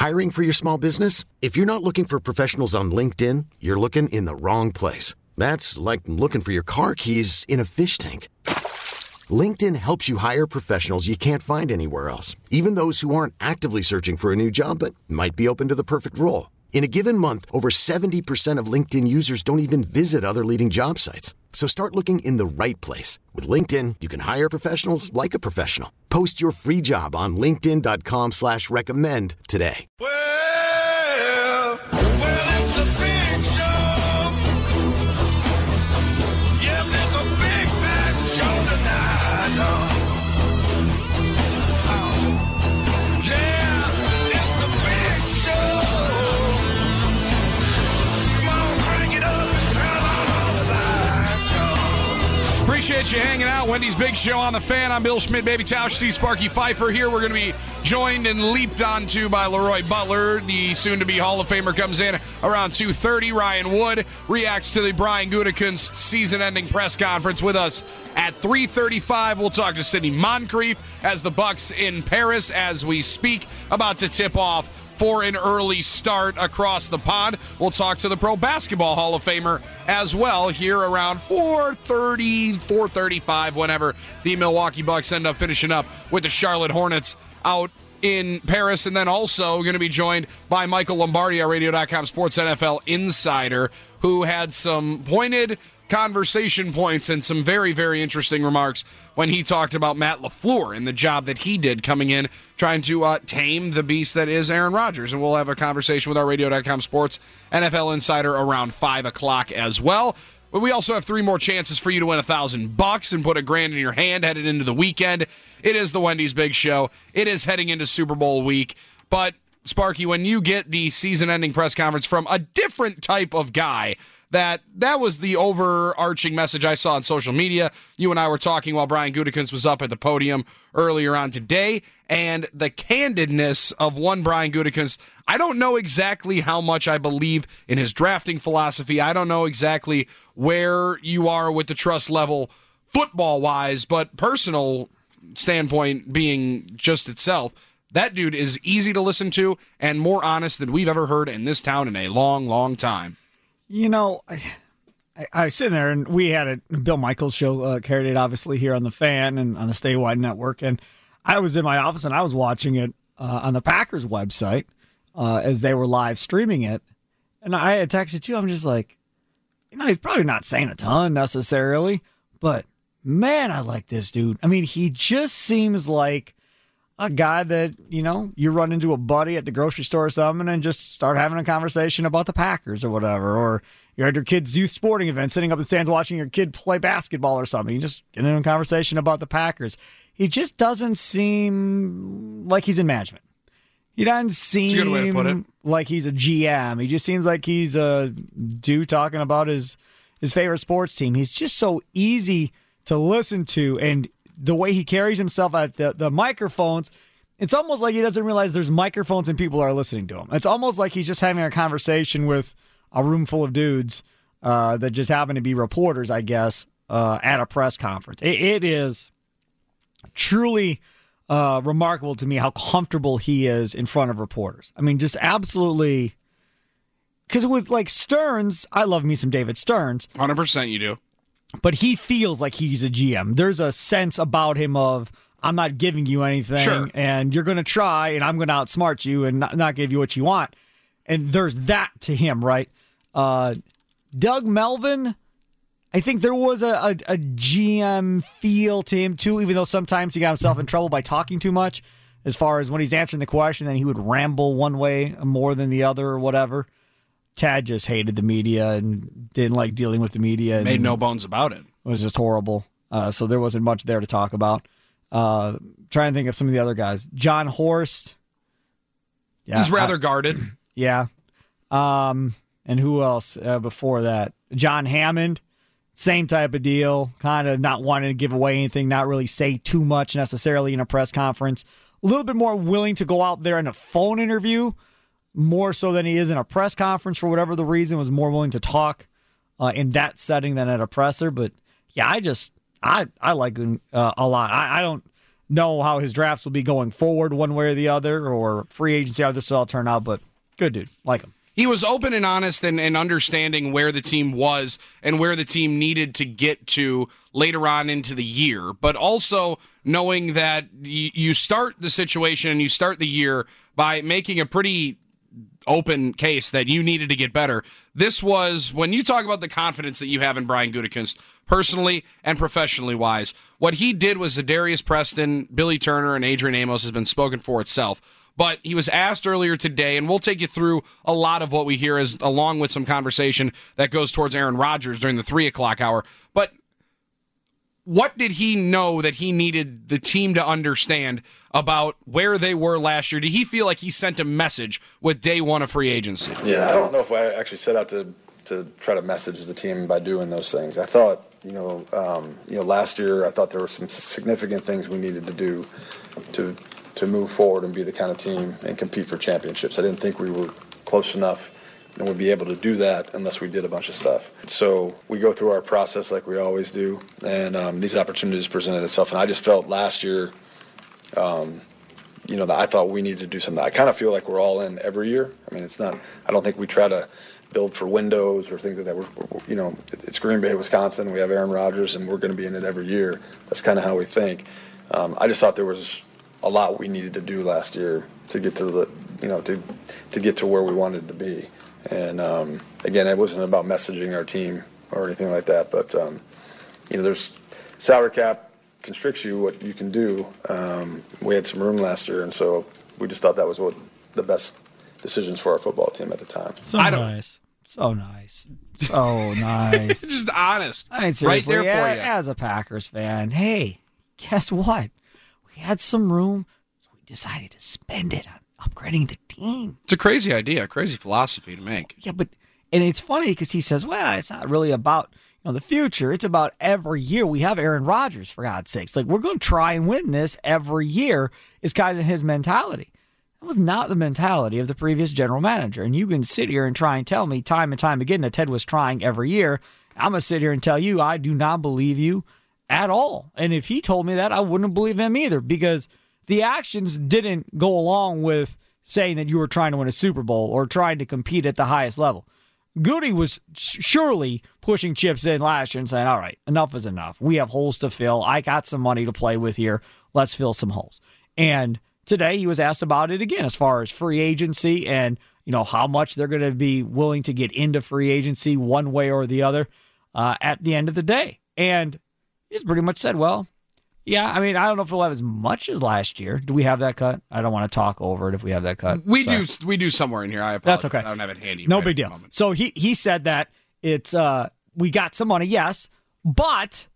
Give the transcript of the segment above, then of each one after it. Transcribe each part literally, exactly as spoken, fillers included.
Hiring for your small business? If you're not looking for professionals on LinkedIn, you're looking in the wrong place. That's like looking for your car keys in a fish tank. LinkedIn helps you hire professionals you can't find anywhere else, even those who aren't actively searching for a new job but might be open to the perfect role. In a given month, over seventy percent of LinkedIn users don't even visit other leading job sites. So start looking in the right place. With LinkedIn, you can hire professionals like a professional. Post your free job on linkedin.com slash recommend today. Well, well, it's the big show. Yes, it's a big fat show tonight. Oh. Oh. Yeah, it's the big show. Come on, crank it up and turn on all the lights. Oh. Appreciate you hanging out. Wendy's Big Show on the Fan. I'm Bill Schmidt, Baby Tausch, Steve Sparky Pfeiffer here. We're going to be joined and leaped onto by Leroy Butler. The soon-to-be Hall of Famer comes in around two thirty. Ryan Wood reacts to the Brian Gutekunst season-ending press conference with us at three thirty-five. We'll talk to Sidney Moncrief as the Bucks in Paris as we speak, about to tip off for an early start across the pond. We'll talk to the Pro Basketball Hall of Famer as well here around four thirty, four thirty-five, whenever the Milwaukee Bucks end up finishing up with the Charlotte Hornets out in Paris. And then also going to be joined by Michael Lombardi, our radio dot com sports N F L insider, who had some pointed conversation points and some very, very interesting remarks when he talked about Matt LaFleur and the job that he did coming in, trying to uh, tame the beast that is Aaron Rodgers. And we'll have a conversation with our radio dot com sports N F L insider around five o'clock as well. But we also have three more chances for you to win a thousand bucks and put a grand in your hand headed into the weekend. It is the Wendy's Big Show. It is heading into Super Bowl week. But, Sparky, when you get the season-ending press conference from a different type of guy, that that was the overarching message I saw on social media. You and I were talking while Brian Gutekunst was up at the podium earlier on today, and the candidness of one Brian Gutekunst. I don't know exactly how much I believe in his drafting philosophy. I don't know exactly where you are with the trust level football-wise, but personal standpoint being just itself, that dude is easy to listen to and more honest than we've ever heard in this town in a long, long time. You know, I, I, I was sitting there, and we had a Bill Michaels show, uh, carried it obviously here on the Fan and on the Statewide Network, and I was in my office and I was watching it uh, on the Packers website uh, as they were live streaming it, and I had texted you. I'm just like, you know, he's probably not saying a ton necessarily, but man, I like this dude. I mean, he just seems like a guy that, you know, you run into a buddy at the grocery store or something and just start having a conversation about the Packers or whatever. Or you're at your kid's youth sporting event, sitting up in the stands watching your kid play basketball or something. You just get into a conversation about the Packers. He just doesn't seem like he's in management. He doesn't seem That's a good way to put it. like he's a G M. He just seems like he's a dude talking about his, his favorite sports team. He's just so easy to listen to, and the way he carries himself at the, the microphones, it's almost like he doesn't realize there's microphones and people are listening to him. It's almost like he's just having a conversation with a room full of dudes uh, that just happen to be reporters, I guess, uh, at a press conference. It, it is truly uh, remarkable to me how comfortable he is in front of reporters. I mean, just absolutely. Because with like Stearns, I love me some David Stearns. one hundred percent you do. But he feels like he's a G M. There's a sense about him of, I'm not giving you anything, sure, and you're going to try, and I'm going to outsmart you and not, not give you what you want. And there's that to him, right? Uh, Doug Melvin, I think there was a, a, a G M feel to him, too, even though sometimes he got himself in trouble by talking too much, as far as when he's answering the question, then he would ramble one way more than the other or whatever. Tad just hated the media and didn't like dealing with the media. And made no bones about it. It was just horrible. Uh, so there wasn't much there to talk about. Uh, trying to think of some of the other guys. John Horst. Yeah, He's rather I, guarded. Yeah. Um, and who else uh, before that? John Hammond. Same type of deal. Kind of not wanting to give away anything, not really say too much necessarily in a press conference. A little bit more willing to go out there in a phone interview, more so than he is in a press conference for whatever the reason, was more willing to talk uh, in that setting than at a presser. But yeah, I just, I, I like him uh, a lot. I, I don't, know how his drafts will be going forward one way or the other, or free agency, how this will all turn out, but good dude. Like him. He was open and honest and, and understanding where the team was and where the team needed to get to later on into the year, but also knowing that y- you start the situation and you start the year by making a pretty open case that you needed to get better. This was, when you talk about the confidence that you have in Brian Gutekunst, personally and professionally wise, what he did was Zadarius Preston, Billy Turner, and Adrian Amos has been spoken for itself. But he was asked earlier today, and we'll take you through a lot of what we hear as along with some conversation that goes towards Aaron Rodgers during the three o'clock hour. But what did he know that he needed the team to understand about where they were last year? Did he feel like he sent a message with day one of free agency? Yeah, I don't know if I actually set out to to try to message the team by doing those things. I thought, you know, um, you know, last year I thought there were some significant things we needed to do to to move forward and be the kind of team and compete for championships. I didn't think we were close enough and would be able to do that unless we did a bunch of stuff. So we go through our process like we always do, and um, these opportunities presented itself. And I just felt last year, um, you know, that I thought we needed to do something. I kind of feel like we're all in every year. I mean, it's not, I don't think we try to build for windows or things like that. We're, we're, you know, it's Green Bay, Wisconsin. We have Aaron Rodgers, and we're going to be in it every year. That's kind of how we think. Um, I just thought there was a lot we needed to do last year to get to the, you know, to to get to where we wanted to be. And um, again, it wasn't about messaging our team or anything like that. But um, you know, there's salary cap constricts you what you can do. Um, we had some room last year, and so we just thought that was what the best decisions for our football team at the time. So nice, so nice, so nice. Just honest, I mean, right there for yeah, you. As a Packers fan, hey, guess what? We had some room, so we decided to spend it on upgrading the team. It's a crazy idea, a crazy philosophy to make. Yeah, but and it's funny because he says, well, it's not really about you know the future. It's about every year. We have Aaron Rodgers, for God's sakes. Like, we're going to try and win this every year is kind of his mentality. That was not the mentality of the previous general manager. And you can sit here and try and tell me time and time again that Ted was trying every year. I'm going to sit here and tell you I do not believe you at all. And if he told me that, I wouldn't believe him either, because the actions didn't go along with saying that you were trying to win a Super Bowl or trying to compete at the highest level. Goody was surely pushing chips in last year and saying, all right, enough is enough. We have holes to fill. I got some money to play with here. Let's fill some holes. And today he was asked about it again as far as free agency and, you know, how much they're going to be willing to get into free agency one way or the other uh, at the end of the day. And he's pretty much said, well, yeah, I mean, I don't know if we'll have as much as last year. Do we have that cut? I don't want to talk over it if we have that cut. We Sorry. do we do somewhere in here. I apologize. That's okay. I don't have it handy. No right big at the deal. moment. So he, he said that it's uh we got some money, yes, but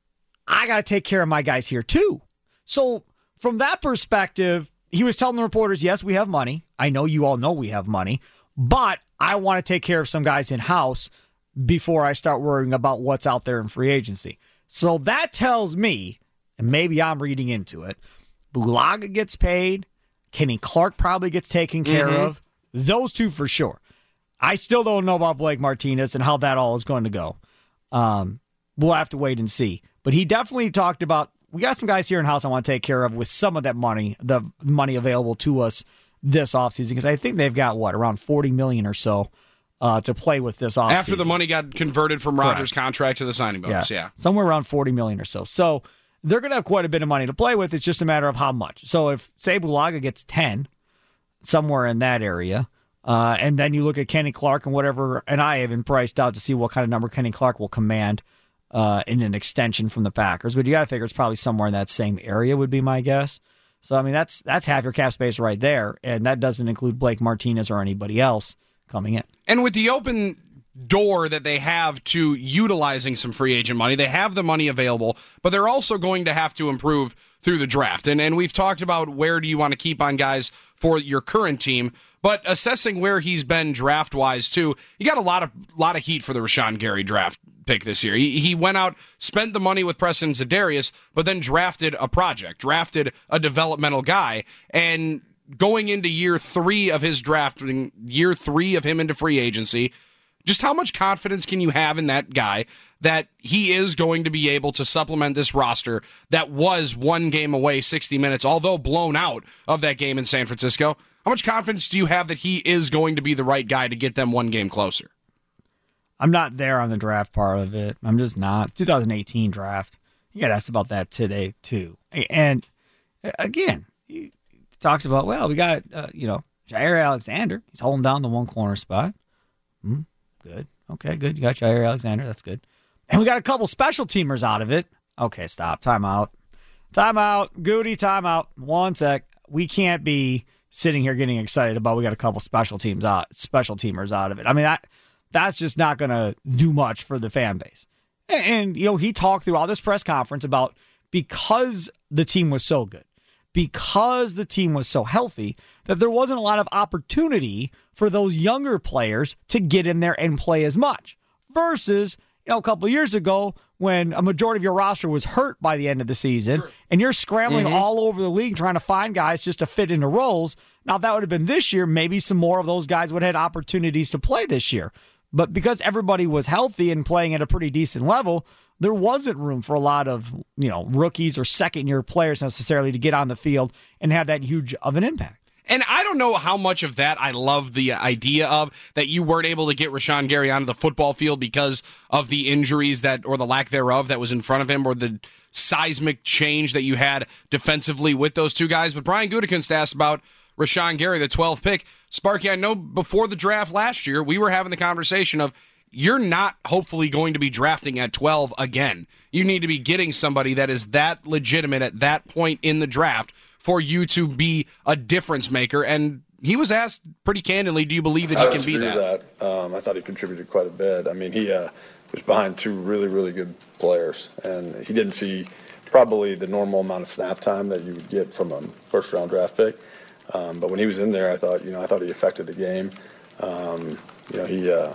I got to take care of my guys here too. So from that perspective, he was telling the reporters, yes, we have money. I know you all know we have money, but I want to take care of some guys in-house before I start worrying about what's out there in free agency. So that tells me, and maybe I'm reading into it, Bulaga gets paid, Kenny Clark probably gets taken care Mm-hmm. of. Those two for sure. I still don't know about Blake Martinez and how that all is going to go. Um, we'll have to wait and see. But he definitely talked about, we got some guys here in-house I want to take care of with some of that money, the money available to us this offseason, because I think they've got, what, around forty million dollars or so uh, to play with this offseason. After the money got converted from Rodgers' contract to the signing bonus, yeah. yeah. Somewhere around forty million dollars or so. So they're going to have quite a bit of money to play with. It's just a matter of how much. So if, say, Bulaga gets ten, somewhere in that area, uh, and then you look at Kenny Clark and whatever, and I haven't priced out to see what kind of number Kenny Clark will command uh, in an extension from the Packers. But you got to figure it's probably somewhere in that same area would be my guess. So, I mean, that's that's half your cap space right there, and that doesn't include Blake Martinez or anybody else coming in. And with the open door that they have to utilizing some free agent money, they have the money available, but they're also going to have to improve through the draft. And and we've talked about where do you want to keep on guys for your current team, but assessing where he's been draft-wise, too, he got a lot of lot of heat for the Rashawn Gary draft pick this year. He, he went out, spent the money with Preston Zadarius, but then drafted a project, drafted a developmental guy, and going into year three of his drafting, year three of him into free agency, Just how much confidence can you have in that guy that he is going to be able to supplement this roster that was one game away, sixty minutes, although blown out of that game in San Francisco? How much confidence do you have that he is going to be the right guy to get them one game closer? I'm not there on the draft part of it. I'm just not. twenty eighteen draft. You got asked about that today, too. And, again, he talks about, well, we got, uh, you know, Jair Alexander. He's holding down the one corner spot. Hmm, good. Okay, good. You got Jair Alexander. That's good. And we got a couple special teamers out of it. Okay, stop. Time out. Time out. Goody, time out. One sec. We can't be sitting here getting excited about we got a couple special teams out, special teamers out of it. I mean, that that's just not going to do much for the fan base. And, and, you know, he talked through all this press conference about because the team was so good, because the team was so healthy, that there wasn't a lot of opportunity for those younger players to get in there and play as much. Versus, you know, a couple of years ago when a majority of your roster was hurt by the end of the season, sure. and you're scrambling mm-hmm. all over the league trying to find guys just to fit into roles. Now, that would have been this year. Maybe some more of those guys would have had opportunities to play this year. But because everybody was healthy and playing at a pretty decent level, there wasn't room for a lot of, you know, rookies or second-year players necessarily to get on the field and have that huge of an impact. And I don't know how much of that I love the idea of, that you weren't able to get Rashawn Gary onto the football field because of the injuries that, or the lack thereof, that was in front of him, or the seismic change that you had defensively with those two guys. But Brian Gutekunst asked about Rashawn Gary, the twelfth pick. Sparky, I know before the draft last year, we were having the conversation of, you're not hopefully going to be drafting at twelve again. You need to be getting somebody that is that legitimate at that point in the draft for you to be a difference maker. And he was asked pretty candidly, do you believe that he I can be that? that. Um, I thought he contributed quite a bit. I mean, he uh, was behind two really, really good players, and he didn't see probably the normal amount of snap time that you would get from a first-round draft pick. Um, but when he was in there, I thought, you know, I thought he affected the game. Um, you know, he uh,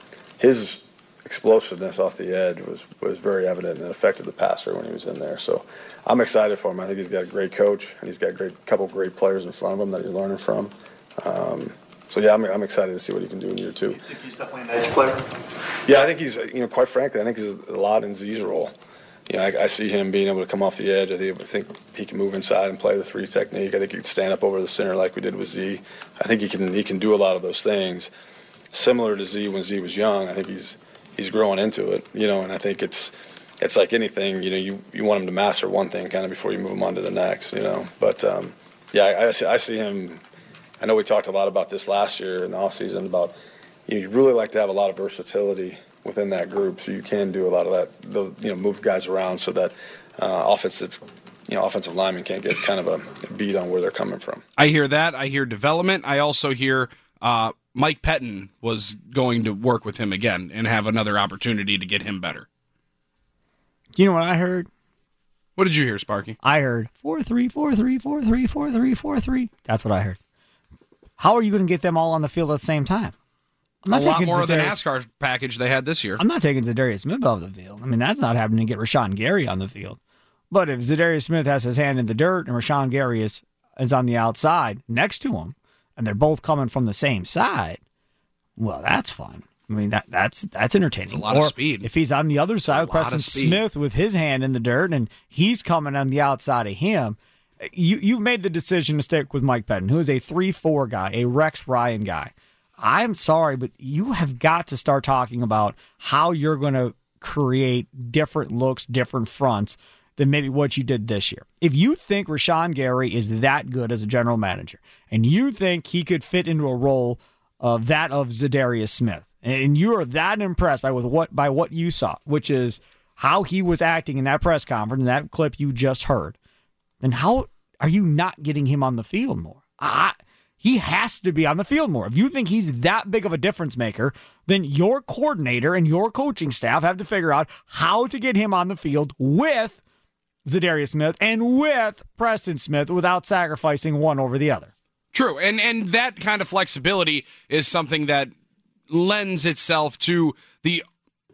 his explosiveness off the edge was, was very evident, and it affected the passer when he was in there. So I'm excited for him. I think he's got a great coach, and he's got a great couple great players in front of him that he's learning from. Um, so yeah, I'm, I'm excited to see what he can do in year two. You think he's definitely an edge player? Yeah, I think he's, you know, quite frankly, I think he's a lot in Z's role. You know, I, I see him being able to come off the edge. I think, I think he can move inside and play the three technique. I think he can stand up over the center like we did with Z. I think he can he can do a lot of those things, similar to Z when Z was young. I think he's he's growing into it. You know, and I think it's it's like anything. You know, you, you want him to master one thing kind of before you move him on to the next. You know, but um, yeah, I, I see I see him. I know we talked a lot about this last year in the offseason about, you know, you'd really like to have a lot of versatility within that group, so you can do a lot of that, those, you know, move guys around so that uh, offensive, you know, offensive linemen can't get kind of a beat on where they're coming from. I hear that. I hear development. I also hear uh, Mike Pettin was going to work with him again and have another opportunity to get him better. You know what I heard? What did you hear, Sparky? I heard four three, four three, four three, four three, four three. That's what I heard. How are you going to get them all on the field at the same time? I'm not a lot more Zadarius, of the NASCAR package they had this year. I'm not taking Zadarius Smith off the field. I mean, that's not happening to get Rashawn Gary on the field. But if Zadarius Smith has his hand in the dirt and Rashawn Gary is, is on the outside next to him, and they're both coming from the same side, well, that's fun. I mean, that that's that's entertaining. It's a lot or of speed. If he's on the other side, Preston Smith with his hand in the dirt, and he's coming on the outside of him, you, you've made the decision to stick with Mike Pettin, who is a three four guy, a Rex Ryan guy. I'm sorry, but you have got to start talking about how you're going to create different looks, different fronts than maybe what you did this year. If you think Rashawn Gary is that good as a general manager, and you think he could fit into a role of that of Zadarius Smith, and you are that impressed by with what by what you saw, which is how he was acting in that press conference, in that clip you just heard, then how are you not getting him on the field more? I He has to be on the field more. If you think he's that big of a difference maker, then your coordinator and your coaching staff have to figure out how to get him on the field with Zadarius Smith and with Preston Smith without sacrificing one over the other. True, and and that kind of flexibility is something that lends itself to the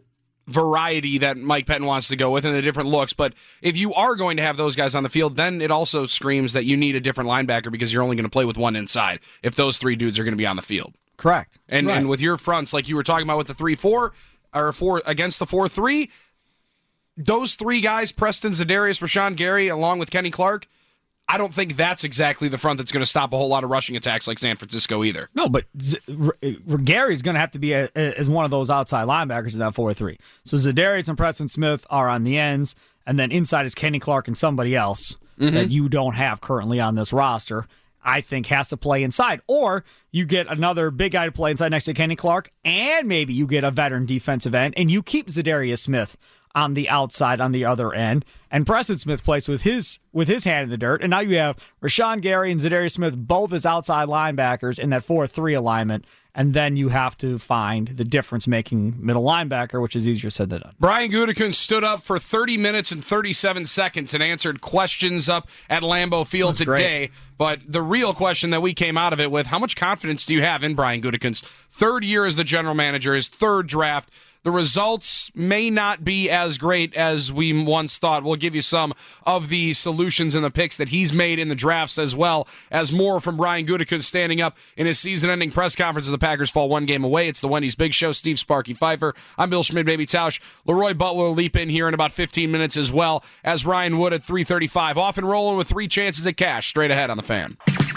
variety that Mike Pettin wants to go with and the different looks. But if you are going to have those guys on the field, then it also screams that you need a different linebacker because you're only going to play with one inside if those three dudes are going to be on the field. Correct. And right. and with your fronts, like you were talking about with the three four, or four against the four three, those three guys, Preston, Za'Darius, Rashawn Gary, along with Kenny Clark, I don't think that's exactly the front that's going to stop a whole lot of rushing attacks like San Francisco either. No, but Z- R- R- Gary's going to have to be a, a, as one of those outside linebackers in that four three. So Za'Darius and Preston Smith are on the ends, and then inside is Kenny Clark and somebody else mm-hmm. that you don't have currently on this roster, I think has to play inside. Or you get another big guy to play inside next to Kenny Clark, and maybe you get a veteran defensive end, and you keep Za'Darius Smith on the outside on the other end, and Preston Smith plays with his with his hand in the dirt, and now you have Rashawn Gary and Za'Darius Smith both as outside linebackers in that four three alignment, and then you have to find the difference-making middle linebacker, which is easier said than done. Brian Gutekunst stood up for thirty minutes and thirty-seven seconds and answered questions up at Lambeau Field That's today. great. But the real question that we came out of it with, how much confidence do you have in Brian Gutekunst? Third year as the general manager, his third draft. The results may not be as great as we once thought. We'll give you some of the solutions and the picks that he's made in the drafts, as well as more from Brian Gutekunst standing up in his season-ending press conference as the Packers fall one game away. It's the Wendy's Big Show. Steve Sparky Pfeiffer. I'm Bill Schmid, Baby Tausch. Leroy Butler will leap in here in about fifteen minutes as well as Ryan Wood at three thirty-five. Off and rolling with three chances at cash straight ahead on The Fan.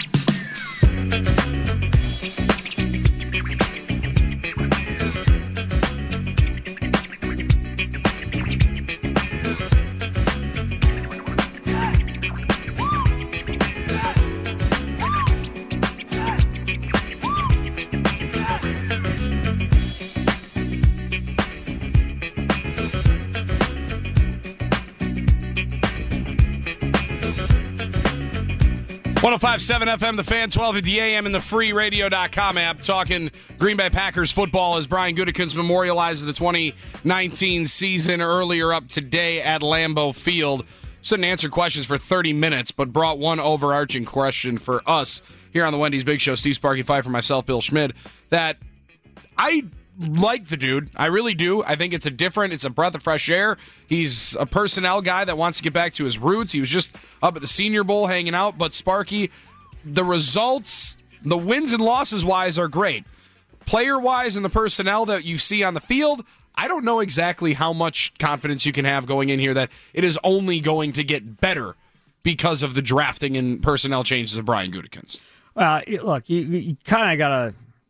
one oh five point seven F M, The Fan, twelve fifty A M, and the free radio dot com app. Talking Green Bay Packers football as Brian Gutekunst memorializes the twenty nineteen season earlier up today at Lambeau Field. So didn't answer questions for thirty minutes, but brought one overarching question for us here on the Wendy's Big Show. Steve Sparky Pfeiffer, myself, Bill Schmid, that I like the dude. I really do. I think it's a different, it's a breath of fresh air. He's a personnel guy that wants to get back to his roots. He was just up at the Senior Bowl hanging out. But Sparky, the results, the wins and losses wise are great. Player wise and the personnel that you see on the field, I don't know exactly how much confidence you can have going in here that it is only going to get better because of the drafting and personnel changes of Brian Gutekunst. Well, look, you, you kind of got to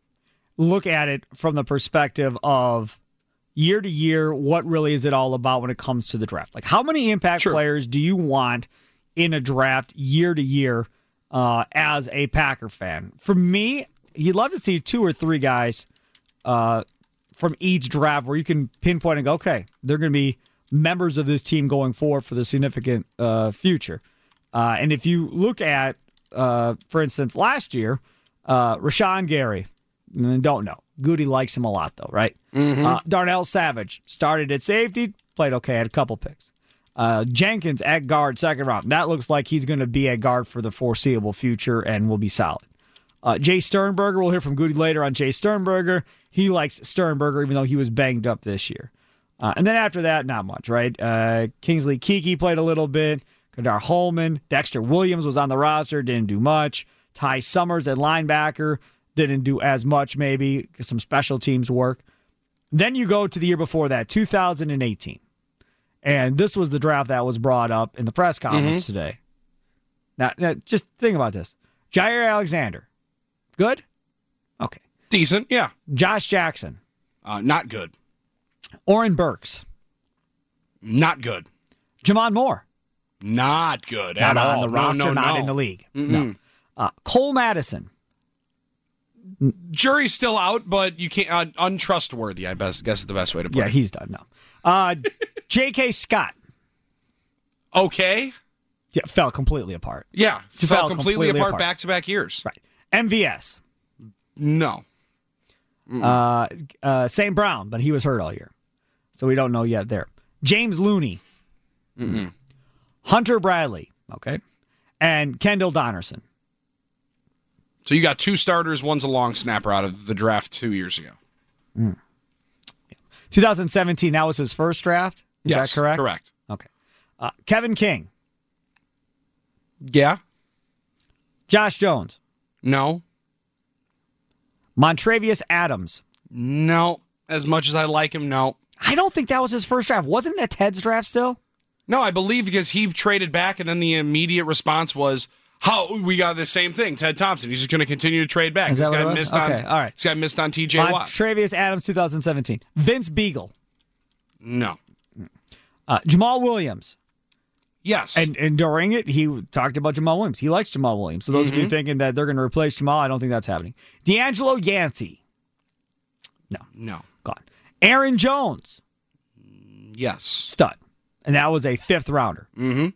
look at it from the perspective of year to year, what really is it all about when it comes to the draft? Like, how many impact Sure. players do you want in a draft year to year uh, as a Packer fan? For me, you'd love to see two or three guys uh, from each draft where you can pinpoint and go, okay, they're going to be members of this team going forward for the significant uh, future. Uh, and if you look at, uh, for instance, last year, uh, Rashawn Gary, don't know. Goody likes him a lot, though, right? Mm-hmm. Uh, Darnell Savage started at safety, played okay, had a couple picks. Uh, Jenkins at guard, second round. That looks like he's going to be at guard for the foreseeable future and will be solid. Uh, Jay Sternberger, we'll hear from Goody later on Jay Sternberger. He likes Sternberger, even though he was banged up this year. Uh, and then after that, not much, right? Uh, Kingsley Keke played a little bit. Kadar Holman. Dexter Williams was on the roster, didn't do much. Ty Summers at linebacker. Didn't do as much, maybe, some special teams work. Then you go to the year before that, two thousand eighteen. And this was the draft that was brought up in the press conference mm-hmm. today. Now, now, just think about this. Jair Alexander, good? Okay. Decent, yeah. Josh Jackson. Uh, not good. Oren Burks. Not good. Jamon Moore. Not good not at on all. the roster, no, no, not no. in the league. Mm-mm. No. Uh, Cole Madison. Jury's still out, but you can't. Uh, untrustworthy, I best guess is the best way to put yeah, it. Yeah, he's done now. Uh, J K. Scott. Okay. Yeah, fell completely apart. Yeah, fell, fell completely, completely apart, apart. back-to-back years. Right. M V S. No. Uh, uh, Saint Brown, but he was hurt all year, so we don't know yet there. James Looney. Mm-mm. Hunter Bradley. Okay. And Kendall Donnerson. So you got two starters, one's a long snapper out of the draft two years ago. Mm. twenty seventeen, that was his first draft? Is yes, that correct? correct. Okay. Uh, Kevin King. Yeah. Josh Jones. No. Montravius Adams. No. As much as I like him, no. I don't think that was his first draft. Wasn't that Ted's draft still? No, I believe because he traded back, and then the immediate response was, "How we got the same thing, Ted Thompson. He's just going to continue to trade back. Is This that what guy it was? missed Okay, on. all right. This guy missed on T J Watt. Montravius Adams, two thousand seventeen. Vince Beagle. No. Uh, Jamal Williams. Yes. And and during it, he talked about Jamal Williams. He likes Jamal Williams. So those Mm-hmm. of you thinking that they're going to replace Jamal, I don't think that's happening. D'Angelo Yancey. No, no. gone. Aaron Jones. Yes. Stud. And that was a fifth rounder. Mm-hmm.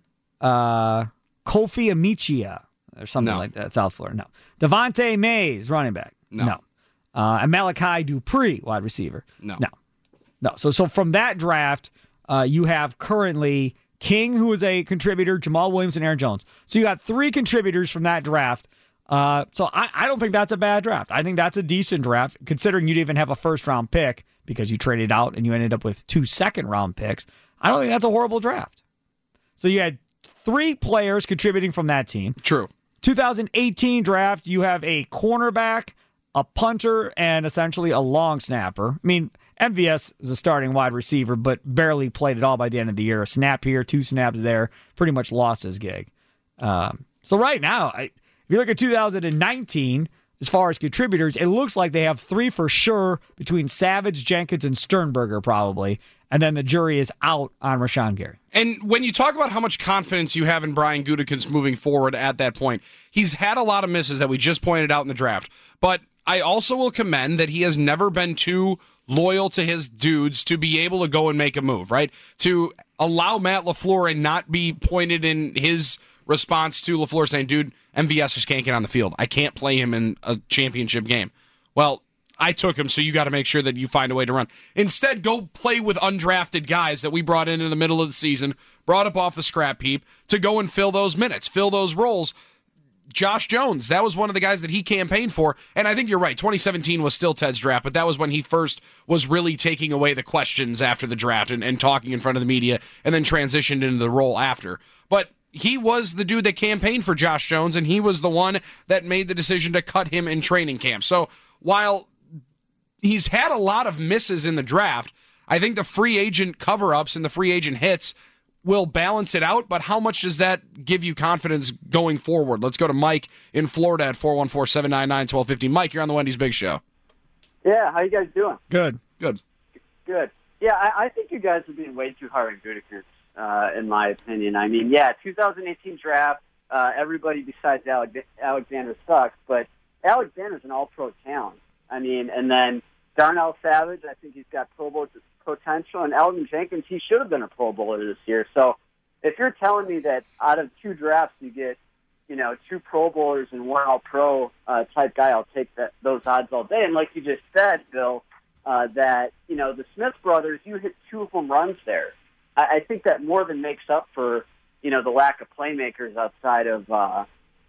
Uh, Kofi Amichia or something No. like that. South Florida. No. Devontae Mays, running back. No. No. Uh, and Malachi Dupree, wide receiver. No. No. No. So so from that draft, uh, you have currently King, who is a contributor, Jamal Williams, and Aaron Jones. So you got three contributors from that draft. Uh, so I, I don't think that's a bad draft. I think that's a decent draft, considering you didn't even have a first round pick because you traded out and you ended up with two second round picks. I don't think that's a horrible draft. So you had three players contributing from that team. True. two thousand eighteen draft, you have a cornerback, a punter, and essentially a long snapper. I mean, M V S is a starting wide receiver, but barely played at all by the end of the year. A snap here, two snaps there, pretty much lost his gig. Um, so right now, I, if you look at two thousand nineteen, as far as contributors, it looks like they have three for sure between Savage, Jenkins, and Sternberger probably, and then the jury is out on Rashawn Gary. And when you talk about how much confidence you have in Brian Gutekunst moving forward at that point, he's had a lot of misses that we just pointed out in the draft. But I also will commend that he has never been too loyal to his dudes to be able to go and make a move, right? To allow Matt LaFleur and not be pointed in his response to LaFleur saying, dude, M V S just can't get on the field. I can't play him in a championship game. Well, I took him, so you got to make sure that you find a way to run. Instead, go play with undrafted guys that we brought in in the middle of the season, brought up off the scrap heap to go and fill those minutes, fill those roles. Josh Jones, that was one of the guys that he campaigned for. And I think you're right, twenty seventeen was still Ted's draft, but that was when he first was really taking away the questions after the draft and, and talking in front of the media and then transitioned into the role after. But he was the dude that campaigned for Josh Jones, and he was the one that made the decision to cut him in training camp. So while he's had a lot of misses in the draft, I think the free agent cover-ups and the free agent hits will balance it out, but how much does that give you confidence going forward? Let's go to Mike in Florida at four one four, seven nine nine, one two five zero. Mike, you're on the Wendy's Big Show. Yeah, how you guys doing? Good. Good. Good. Yeah, I, I think you guys are being way too hard on Gutekunst, uh, in my opinion. I mean, yeah, two thousand eighteen draft, uh, everybody besides Alex- Alexander sucks, but Alexander's an all-pro talent. I mean, and then Darnell Savage, I think he's got Pro Bowl potential, and Elgin Jenkins, he should have been a Pro Bowler this year. So if you're telling me that out of two drafts you get, you know, two Pro Bowlers and one All-Pro uh, type guy, I'll take that those odds all day. And like you just said, Bill, uh, that, you know, the Smith brothers, you hit two home runs there. I, I think that more than makes up for, you know, the lack of playmakers outside of uh,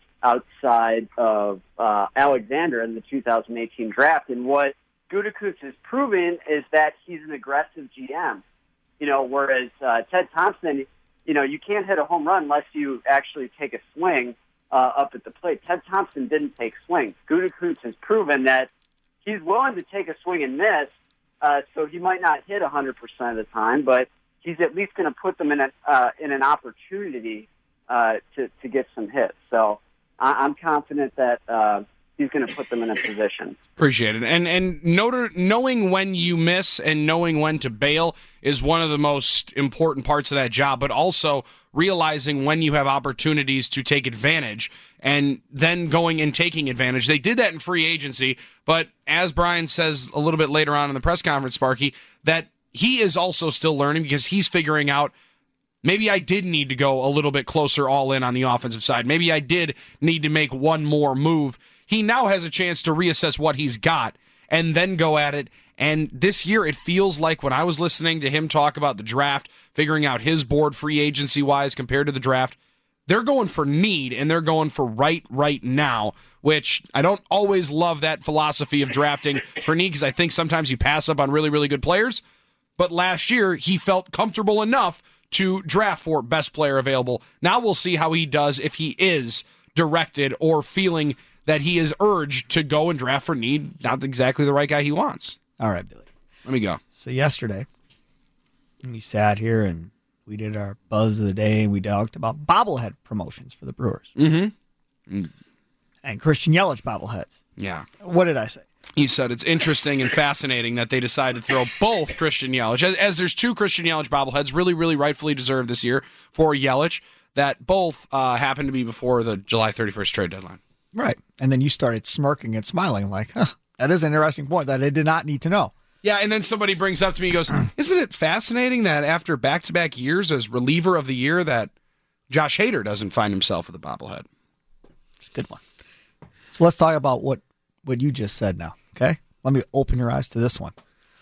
outside of uh, Alexander in the two thousand eighteen draft. And what Gutekunst has proven is that he's an aggressive G M. You know, whereas uh, Ted Thompson, you know, you can't hit a home run unless you actually take a swing uh, up at the plate. Ted Thompson didn't take swings. Gutekunst has proven that he's willing to take a swing and miss, uh, so he might not hit one hundred percent of the time, but he's at least going to put them in, a, uh, in an opportunity uh, to, to get some hits. So I, I'm confident that uh, he's going to put them in a position. Appreciate it. And and note, knowing when you miss and knowing when to bail is one of the most important parts of that job, but also realizing when you have opportunities to take advantage and then going and taking advantage. They did that in free agency, but as Brian says a little bit later on in the press conference, Sparky, that he is also still learning because he's figuring out maybe I did need to go a little bit closer all in on the offensive side. Maybe I did need to make one more move. He now has a chance to reassess what he's got and then go at it. And this year, it feels like when I was listening to him talk about the draft, figuring out his board free agency-wise compared to the draft, they're going for need and they're going for right right now, which I don't always love that philosophy of drafting for need because I think sometimes you pass up on really, really good players. But last year, he felt comfortable enough to draft for best player available. Now we'll see how he does if he is directed or feeling that he is urged to go and draft for need, not exactly the right guy he wants. All right, Billy. Let me go. So yesterday, we sat here and we did our buzz of the day, and we talked about bobblehead promotions for the Brewers. Mm-hmm. And Christian Yelich bobbleheads. Yeah. What did I say? You said it's interesting and fascinating that they decided to throw both Christian Yelich, as, as there's two Christian Yelich bobbleheads, really, really rightfully deserved this year for Yelich, that both uh, happened to be before the July thirty-first trade deadline. Right. And then you started smirking and smiling like, huh, that is an interesting point that I did not need to know. Yeah, and then somebody brings up to me and goes, isn't it fascinating that after back-to-back years as reliever of the year that Josh Hader doesn't find himself with a bobblehead? It's a good one. So let's talk about what, what you just said now, okay? Let me open your eyes to this one.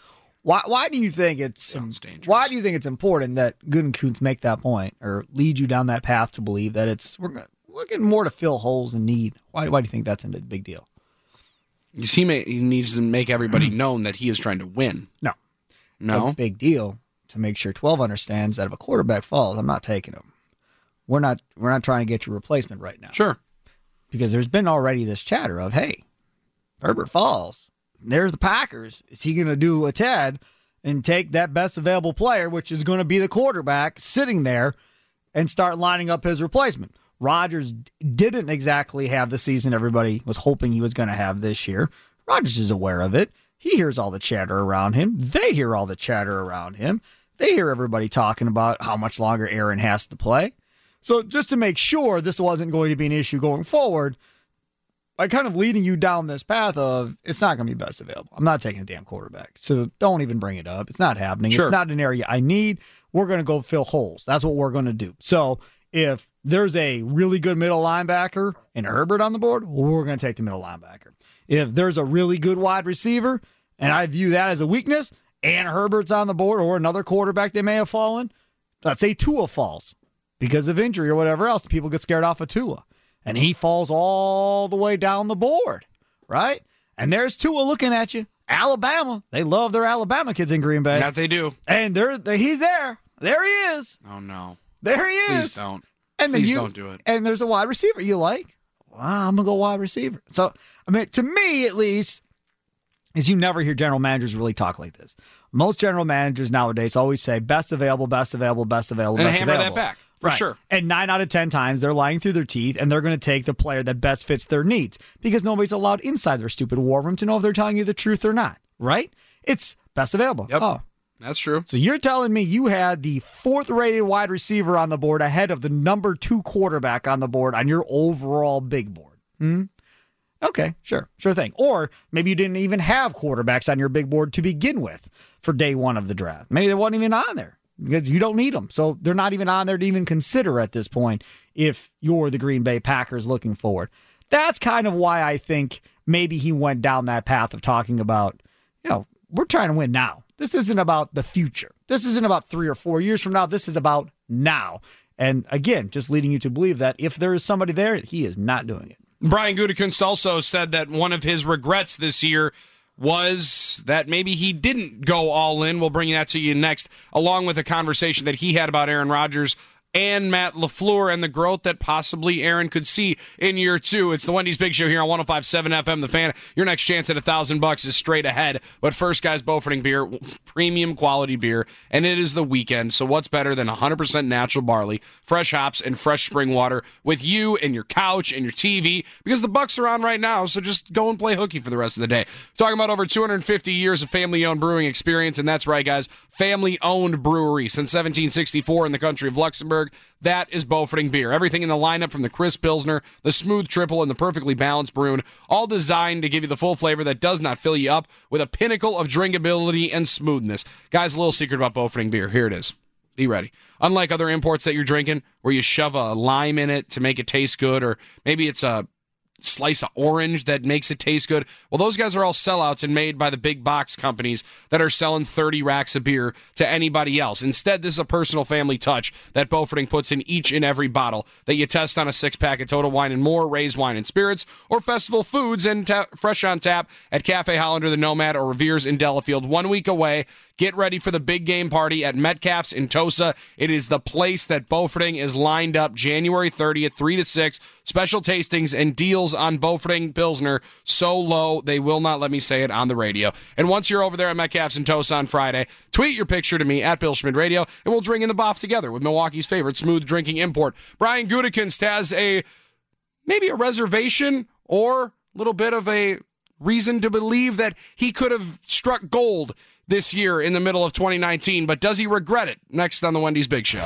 Why why do you think it's Sounds dangerous. why do you think it's important that Gutekunst make that point or lead you down that path to believe that it's we're looking more to fill holes in need? Why why do you think that's a big deal? Because he, may, he needs to make everybody known that he is trying to win. No. No? It's a big deal to make sure twelve understands that if a quarterback falls, I'm not taking him. We're not we're not trying to get your replacement right now. Sure. Because there's been already this chatter of, hey, Herbert falls. There's the Packers. Is he going to do a Ted and take that best available player, which is going to be the quarterback, sitting there and start lining up his replacement? Rodgers didn't exactly have the season everybody was hoping he was going to have this year. Rodgers is aware of it. He hears all the chatter around him. They hear all the chatter around him. They hear everybody talking about how much longer Aaron has to play. So just to make sure this wasn't going to be an issue going forward, by kind of leading you down this path of it's not going to be best available. I'm not taking a damn quarterback. So don't even bring it up. It's not happening. Sure. It's not an area I need. We're going to go fill holes. That's what we're going to do. So if there's a really good middle linebacker and Herbert on the board, we're going to take the middle linebacker. If there's a really good wide receiver, and I view that as a weakness, and Herbert's on the board or another quarterback they may have fallen, let's say Tua falls because of injury or whatever else. People get scared off of Tua. And he falls all the way down the board, right? And there's Tua looking at you. Alabama, they love their Alabama kids in Green Bay. That they do. And they're, they're he's there. There he is. Oh, no. There he is. Please don't. And then Please you, don't do it. And there's a wide receiver you like. Well, I'm going to go wide receiver. So, I mean, to me at least, is you never hear general managers really talk like this. Most general managers nowadays always say best available, best available, best available, And best hammer available. that back. For Right. sure. And nine out of ten times, they're lying through their teeth, and they're going to take the player that best fits their needs because nobody's allowed inside their stupid war room to know if they're telling you the truth or not, right? It's best available. Yep. Oh, That's true. so you're telling me you had the fourth-rated wide receiver on the board ahead of the number two quarterback on the board on your overall big board. Hmm? Okay, sure. Sure thing. Or maybe you didn't even have quarterbacks on your big board to begin with for day one of the draft. Maybe they wasn't even on there. Because you don't need them. So they're not even on there to even consider at this point if you're the Green Bay Packers looking forward. That's kind of why I think maybe he went down that path of talking about, you know, we're trying to win now. This isn't about the future. This isn't about three or four years from now. This is about now. And again, just leading you to believe that if there is somebody there, he is not doing it. Brian Gutekunst also said that one of his regrets this year was that maybe he didn't go all in. We'll bring that to you next, along with a conversation that he had about Aaron Rodgers and Matt LaFleur and the growth that possibly Aaron could see in year two. It's the Wendy's Big Show here on one oh five point seven F M, The Fan. Your next chance at a thousand bucks is straight ahead. But first, guys, Beauforting beer, premium quality beer, and it is the weekend. So what's better than one hundred percent natural barley, fresh hops, and fresh spring water with you and your couch and your T V? Because the Bucks are on right now, so just go and play hooky for the rest of the day. Talking about over two hundred fifty years of family-owned brewing experience, and that's right, guys, family-owned brewery since seventeen sixty-four in the country of Luxembourg. That is Beauforting beer. Everything in the lineup from the crisp Pilsner, the smooth triple, and the perfectly balanced Bruin, all designed to give you the full flavor that does not fill you up with a pinnacle of drinkability and smoothness. Guys, a little secret about Beauforting beer. Here it is. Be ready. Unlike other imports that you're drinking, where you shove a lime in it to make it taste good, or maybe it's a slice of orange that makes it taste good. Well, those guys are all sellouts and made by the big box companies that are selling thirty racks of beer to anybody else. Instead, this is a personal family touch that Beauforting puts in each and every bottle that you test on a six-pack of Total Wine and More, Raised Wine and Spirits, or Festival Foods and ta- fresh on tap at Cafe Hollander, the Nomad, or Revere's in Delafield. One week away. Get ready for the big game party at Metcalf's in Tosa. It is the place that Beauforting is lined up January thirtieth, three to six. Special tastings and deals on Beauforting Pilsner so low they will not let me say it on the radio. And once you're over there at Metcalf's in Tosa on Friday, tweet your picture to me at Bill Schmidt Radio, and we'll drink in the boff together with Milwaukee's favorite smooth drinking import. Brian Gutekunst has a maybe a reservation or a little bit of a reason to believe that he could have struck gold this year in the middle of twenty nineteen, but does he regret it? Next on the Wendy's Big Show.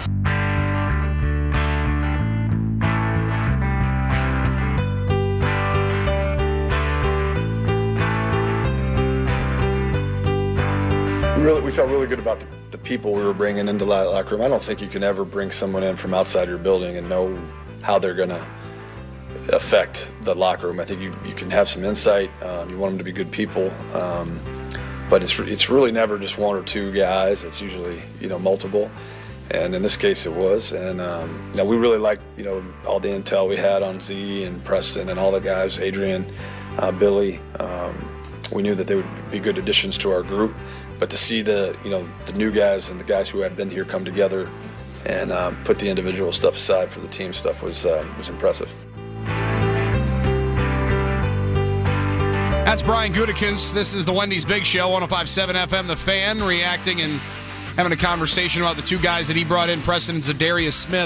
We really, we felt really good about the, the people we were bringing into the locker room. I don't think you can ever bring someone in from outside your building and know how they're going to affect the locker room. I think you, you can have some insight. Um, you want them to be good people. Um, But it's it's really never just one or two guys. It's usually, you know, multiple. And in this case, it was. And um, you know, we really liked, you know, all the intel we had on Z and Preston and all the guys, Adrian, uh, Billy. Um, we knew that they would be good additions to our group. But to see the, you know, the new guys and the guys who had been here come together and um, put the individual stuff aside for the team stuff was uh, was impressive. That's Brian Gutekunst. This is the Wendy's Big Show, one oh five point seven F M, The Fan, reacting and having a conversation about the two guys that he brought in, Preston and Zadarius Smith,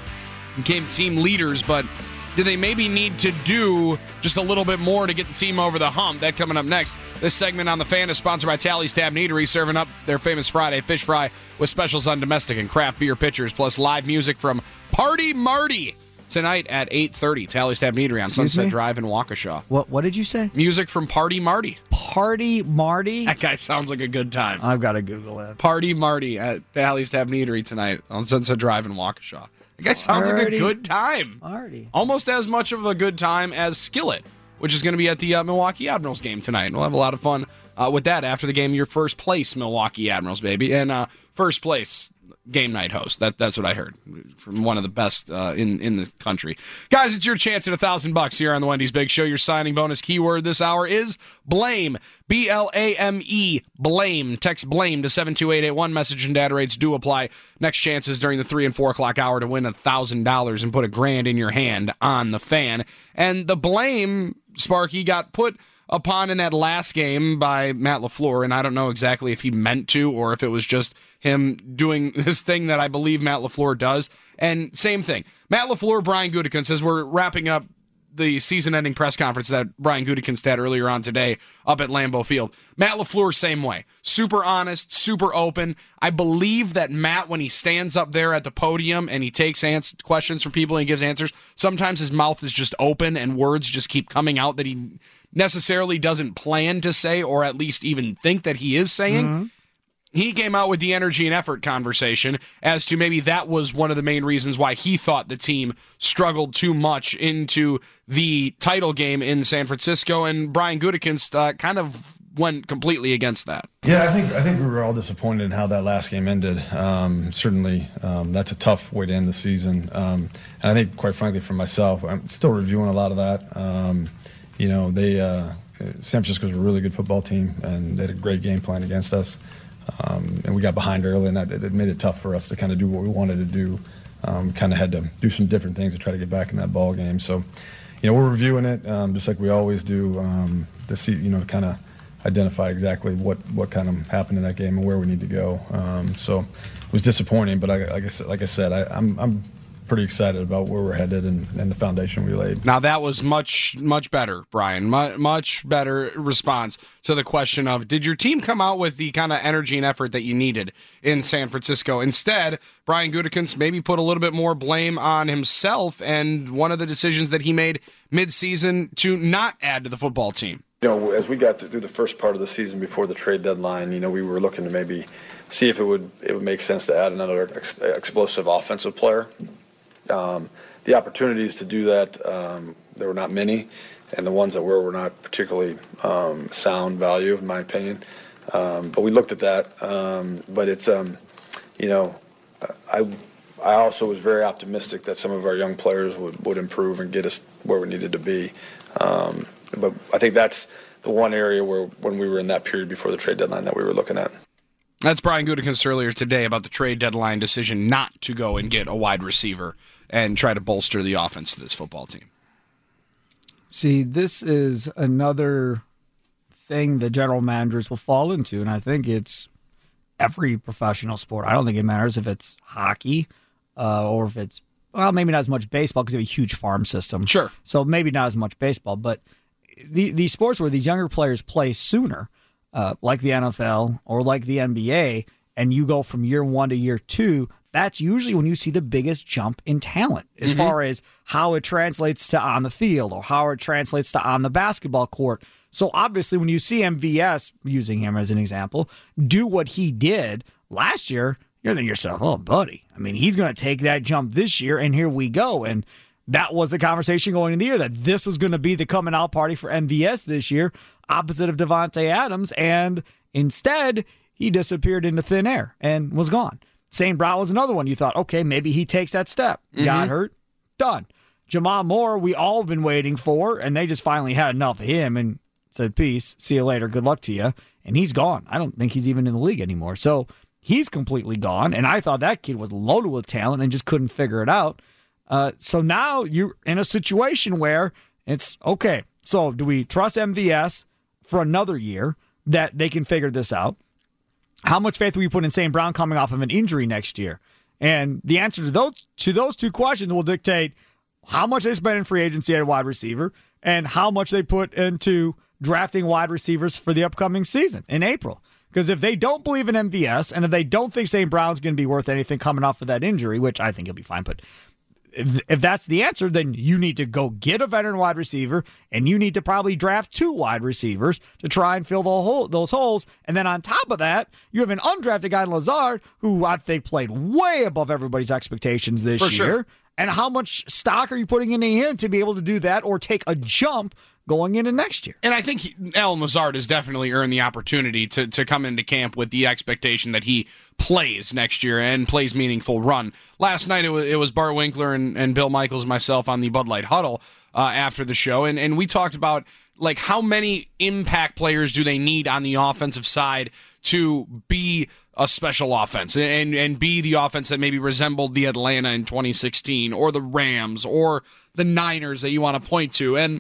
became team leaders, but do they maybe need to do just a little bit more to get the team over the hump? That coming up next. This segment on The Fan is sponsored by Tally's Tab Eatery, serving up their famous Friday fish fry with specials on domestic and craft beer pitchers, plus live music from Party Marty tonight at eight thirty. Tally's Tab Eatery on Excuse Sunset me? Drive in Waukesha. What What did you say? Music from Party Marty. Party Marty? That guy sounds like a good time. I've got to Google that. Party Marty at Tally's Tab Eatery tonight on Sunset Drive in Waukesha. That guy sounds like a Party good time. Marty. Almost as much of a good time as Skillet, which is going to be at the uh, Milwaukee Admirals game tonight. We'll have a lot of fun uh, with that after the game. Your first place Milwaukee Admirals, baby. And uh, first place game night host. That That's what I heard from one of the best uh, in, in the country. Guys, it's your chance at a thousand bucks here on the Wendy's Big Show. Your signing bonus keyword this hour is blame. B L A M E, blame. Text blame to seven two eight eight one. Message and data rates do apply. Next chances during the three and four o'clock hour to win a thousand dollars and put a grand in your hand on the Fan. And the blame, Sparky, got put upon in that last game by Matt LaFleur, and I don't know exactly if he meant to or if it was just him doing this thing that I believe Matt LaFleur does. And same thing. Matt LaFleur, Brian Gutekunst, as we're wrapping up the season-ending press conference that Brian Gutekunst had earlier on today up at Lambeau Field. Matt LaFleur, same way. Super honest, super open. I believe that Matt, when he stands up there at the podium and he takes ans- questions from people and he gives answers, sometimes his mouth is just open and words just keep coming out that he necessarily doesn't plan to say or at least even think that he is saying. Mm-hmm. He came out with the energy and effort conversation as to maybe that was one of the main reasons why he thought the team struggled too much into the title game in San Francisco, and Brian Gutekunst uh, kind of went completely against that. Yeah, I think I think we were all disappointed in how that last game ended. Um, certainly, um, that's a tough way to end the season, um, and I think, quite frankly, for myself, I'm still reviewing a lot of that. Um, you know, they uh, San Francisco's a really good football team, and they had a great game plan against us. Um, and we got behind early, and that, that made it tough for us to kind of do what we wanted to do. Um, kind of had to do some different things to try to get back in that ball game. So, you know, we're reviewing it um, just like we always do um, to see, you know, to kind of identify exactly what, what kind of happened in that game and where we need to go. Um, so it was disappointing, but I, like I said, like I said, I, I'm I'm pretty excited about where we're headed and, and the foundation we laid. Now, that was much, much better, Brian. Much, much better response to the question of, did your team come out with the kind of energy and effort that you needed in San Francisco? Instead, Brian Gutekunst maybe put a little bit more blame on himself and one of the decisions that he made midseason to not add to the football team. You know, as we got through the first part of the season before the trade deadline, you know, we were looking to maybe see if it would it would make sense to add another ex- explosive offensive player. Um, the opportunities to do that, um, there were not many, and the ones that were were not particularly um, sound value, in my opinion. Um, but we looked at that. Um, but it's, um, you know, I I also was very optimistic that some of our young players would, would improve and get us where we needed to be. Um, but I think that's the one area where when we were in that period before the trade deadline that we were looking at. That's Brian Gutekunst earlier today about the trade deadline decision not to go and get a wide receiver and try to bolster the offense of this football team. See, this is another thing the general managers will fall into, and I think it's every professional sport. I don't think it matters if it's hockey uh, or if it's, well, maybe not as much baseball because they have a huge farm system. Sure. So maybe not as much baseball, but the, these sports where these younger players play sooner, uh, like the N F L or like the N B A, and you go from year one to year two, that's usually when you see the biggest jump in talent as mm-hmm. far as how it translates to on the field or how it translates to on the basketball court. So obviously when you see M V S, using him as an example, do what he did last year, you're thinking to yourself, oh, buddy, I mean, he's going to take that jump this year, and here we go. And that was the conversation going into the year, that this was going to be the coming out party for M V S this year, opposite of Davante Adams, and instead he disappeared into thin air and was gone. Saint Brown was another one. You thought, okay, maybe he takes that step. Mm-hmm. Got hurt, done. Jamal Moore, we all been waiting for, and they just finally had enough of him and said, peace, see you later, good luck to you. And he's gone. I don't think he's even in the league anymore. So he's completely gone, and I thought that kid was loaded with talent and just couldn't figure it out. Uh, so now you're in a situation where it's, okay, so do we trust M V S for another year that they can figure this out? How much faith will you put in Saint Brown coming off of an injury next year? And the answer to those to those two questions will dictate how much they spend in free agency at a wide receiver and how much they put into drafting wide receivers for the upcoming season in April. Because if they don't believe in M V S and if they don't think Saint Brown's going to be worth anything coming off of that injury, which I think he'll be fine, but if, if that's the answer, then you need to go get a veteran wide receiver, and you need to probably draft two wide receivers to try and fill the hole, those holes. And then on top of that, you have an undrafted guy in Lazard, who I think played way above everybody's expectations this For year. Sure. And how much stock are you putting into him to be able to do that or take a jump going into next year? And I think he, Allen Lazard has definitely earned the opportunity to, to come into camp with the expectation that he plays next year and plays meaningful run. Last night it was, it was Bart Winkler and, and Bill Michaels and myself on the Bud Light Huddle uh, after the show, and, and we talked about like how many impact players do they need on the offensive side to be a special offense and, and be the offense that maybe resembled the Atlanta in twenty sixteen or the Rams or the Niners that you want to point to. And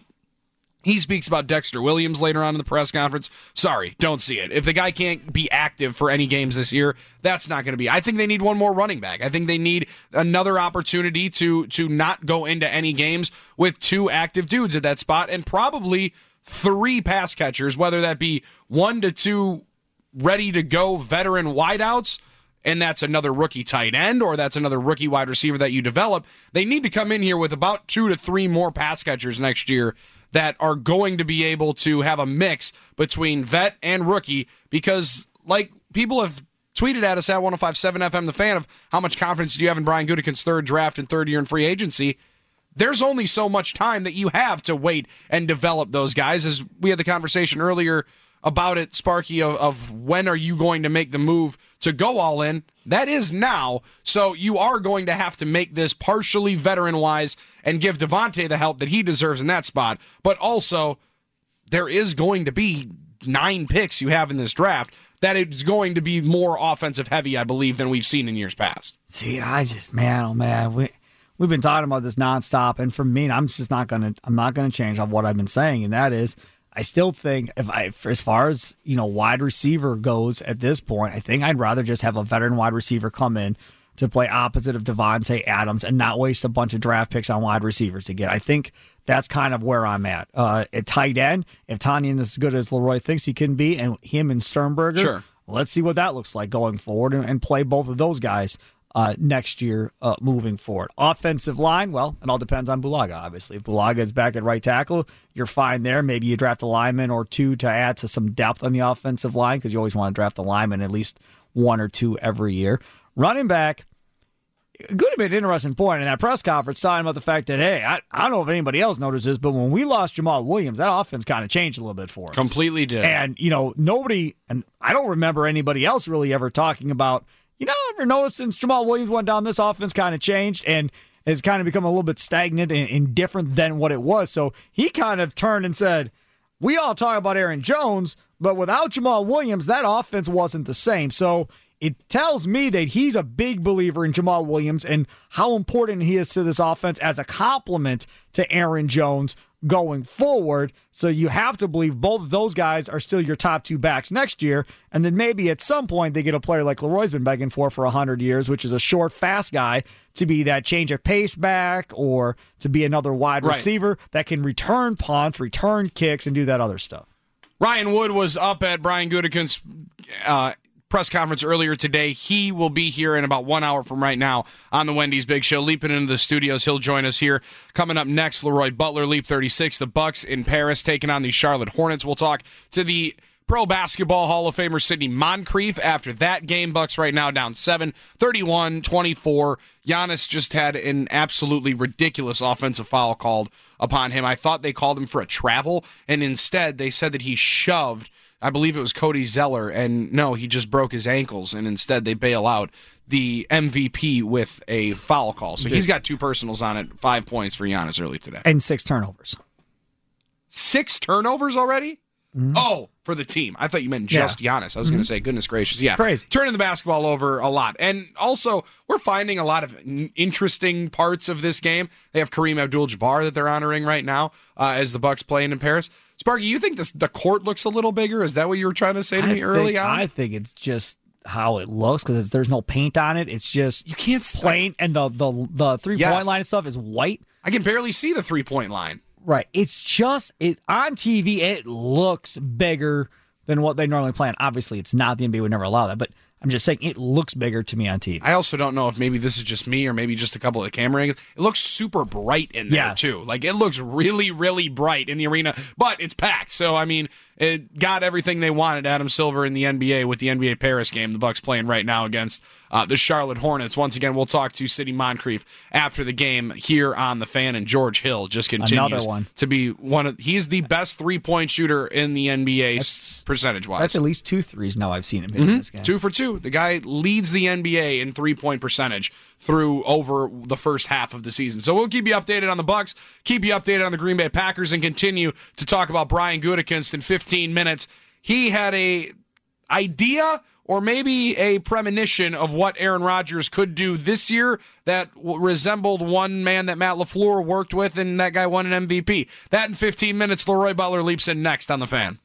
he speaks about Dexter Williams later on in the press conference. Sorry, don't see it. If the guy can't be active for any games this year, that's not going to be. I think they need one more running back. I think they need another opportunity to to not go into any games with two active dudes at that spot, and probably three pass catchers, whether that be one to two ready-to-go veteran wideouts, and that's another rookie tight end, or that's another rookie wide receiver that you develop. They need to come in here with about two to three more pass catchers next year that are going to be able to have a mix between vet and rookie, because like people have tweeted at us at one oh five point seven F M, The Fan, of how much confidence do you have in Brian Gutekunst's third draft and third year in free agency. There's only so much time that you have to wait and develop those guys. As we had the conversation earlier about it, Sparky, of, of when are you going to make the move to go all in? That is now. So you are going to have to make this partially veteran-wise and give Davante the help that he deserves in that spot. But also, there is going to be nine picks you have in this draft that it's going to be more offensive heavy, I believe, than we've seen in years past. See, I just, man, oh man, we we've been talking about this nonstop, and for me, I'm just not gonna, I'm not gonna change on what I've been saying, and that is, I still think, if I, as far as you know, wide receiver goes at this point, I think I'd rather just have a veteran wide receiver come in to play opposite of Davante Adams and not waste a bunch of draft picks on wide receivers again. I think that's kind of where I'm at. Uh, at tight end, if Tonyan is as good as Leroy thinks he can be, and him and Sternberger, sure. Let's see what that looks like going forward, and, and play both of those guys Uh, next year uh, moving forward. Offensive line, well, it all depends on Bulaga, obviously. If Bulaga is back at right tackle, you're fine there. Maybe you draft a lineman or two to add to some depth on the offensive line, because you always want to draft a lineman at least one or two every year. Running back, good have been an interesting point in that press conference talking about the fact that, hey, I, I don't know if anybody else noticed this, but when we lost Jamal Williams, that offense kind of changed a little bit for us. Completely did. And, you know, nobody, and I don't remember anybody else really ever talking about, you know, ever noticed since Jamal Williams went down, this offense kind of changed and has kind of become a little bit stagnant and, and different than what it was. So he kind of turned and said, we all talk about Aaron Jones, but without Jamal Williams, that offense wasn't the same. So it tells me that he's a big believer in Jamal Williams and how important he is to this offense as a complement to Aaron Jones going forward. So you have to believe both of those guys are still your top two backs next year. And then maybe at some point they get a player like Leroy's been begging for for one hundred years, which is a short, fast guy to be that change of pace back or to be another wide Right. receiver that can return punts, return kicks, and do that other stuff. Ryan Wood was up at Brian Gutekunst's uh, press conference earlier today. He will be here in about one hour from right now on the Wendy's Big Show. Leaping into the studios, he'll join us here. Coming up next, Leroy Butler, Leap thirty-six, the Bucks in Paris taking on the Charlotte Hornets. We'll talk to the Pro Basketball Hall of Famer Sidney Moncrief after that game. Bucks right now down seven, thirty-one twenty-four. Giannis just had an absolutely ridiculous offensive foul called upon him. I thought they called him for a travel, and instead they said that he shoved, I believe it was Cody Zeller, and no, he just broke his ankles, and instead they bail out the M V P with a foul call. So he's got two personals on it, five points for Giannis early today. And six turnovers. Six turnovers already? Mm-hmm. Oh, for the team. I thought you meant just yeah. Giannis. I was mm-hmm. going to say, goodness gracious. Yeah. Crazy. Turning the basketball over a lot. And also, we're finding a lot of n- interesting parts of this game. They have Kareem Abdul-Jabbar that they're honoring right now uh, as the Bucks playing in Paris. Sparky, you think this, the court looks a little bigger? Is that what you were trying to say to I me early think, on? I think it's just how it looks because there's no paint on it. It's just you can't plain, and the, the, the three-point yes. line and stuff is white. I can barely see the three-point line. Right. It's just, it on T V, it looks bigger than what they normally play. And obviously, it's not. The N B A would never allow that. But I'm just saying, it looks bigger to me on T V. I also don't know if maybe this is just me or maybe just a couple of camera angles. It looks super bright in there, yes. too. Like, it looks really, really bright in the arena. But it's packed. So, I mean, it got everything they wanted. Adam Silver in the N B A with the N B A Paris game. The Bucks playing right now against uh, the Charlotte Hornets. Once again, we'll talk to Sidney Moncrief after the game here on The Fan. And George Hill just continues Another one. to be one of, he's the best three-point shooter in the N B A that's, percentage-wise. That's at least two threes now I've seen him hit mm-hmm. in this game. Two for two. The guy leads the N B A in three-point percentage through over the first half of the season. So we'll keep you updated on the Bucks, keep you updated on the Green Bay Packers, and continue to talk about Brian Gutekunst in fifteen minutes. He had a idea or maybe a premonition of what Aaron Rodgers could do this year that resembled one man that Matt LaFleur worked with, and that guy won an M V P. That in fifteen minutes. Leroy Butler leaps in next on The Fan.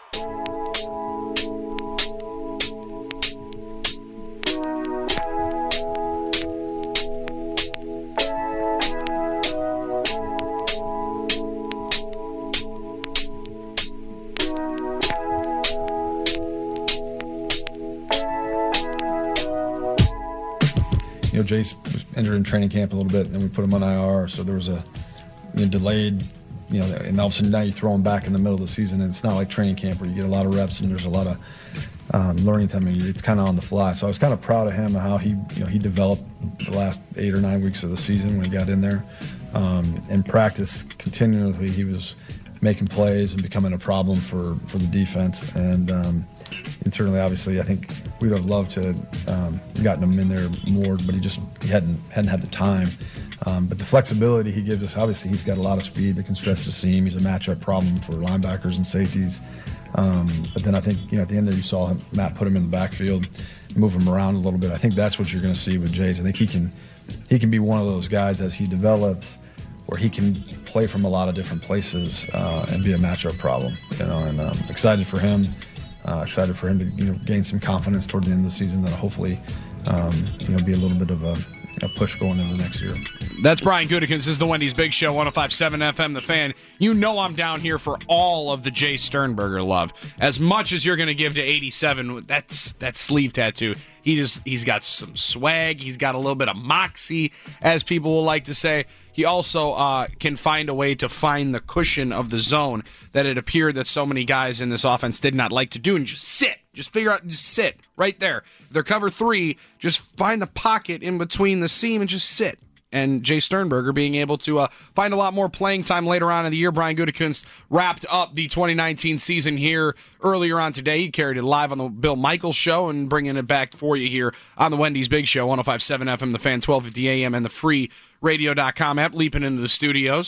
You know, Jace was injured in training camp a little bit, and then we put him on I R, so there was a you know, delayed, you know, and all of a sudden now you throw him back in the middle of the season, and it's not like training camp where you get a lot of reps and there's a lot of um, learning time. I mean, it's kind of on the fly. So I was kind of proud of him and how he, you know, he developed the last eight or nine weeks of the season when he got in there. Um, in practice, continually, he was making plays and becoming a problem for, for the defense. And, um, and certainly, obviously, I think we'd have loved to um, gotten him in there more, but he just he hadn't hadn't had the time. Um, but the flexibility he gives us, obviously, he's got a lot of speed that can stretch the seam. He's a matchup problem for linebackers and safeties. Um, but then I think, you know, at the end there, you saw him, Matt put him in the backfield, move him around a little bit. I think that's what you're going to see with Jace. I think he can he can be one of those guys as he develops, where he can play from a lot of different places uh, and be a matchup problem. You know, and um, excited for him. Uh, excited for him to, you know, gain some confidence toward the end of the season that hopefully, um, you know, be a little bit of a, a push going into next year. That's Brian Gutekunst. This is the Wendy's Big Show, one oh five point seven F M, The Fan. You know I'm down here for all of the Jay Sternberger love. As much as you're going to give to eighty-seven, that's that sleeve tattoo. He just, he's got some swag. He's got a little bit of moxie, as people will like to say. He also uh, can find a way to find the cushion of the zone that it appeared that so many guys in this offense did not like to do, and just sit. Just figure out, just sit right there. If they're cover three, just find the pocket in between the seam and just sit. And Jay Sternberger being able to uh, find a lot more playing time later on in the year. Brian Gutekunst wrapped up the twenty nineteen season here earlier on today. He carried it live on the Bill Michaels Show and bringing it back for you here on the Wendy's Big Show, one oh five point seven F M, The Fan, twelve fifty A M, and the free radio dot com app. Leaping into the studios,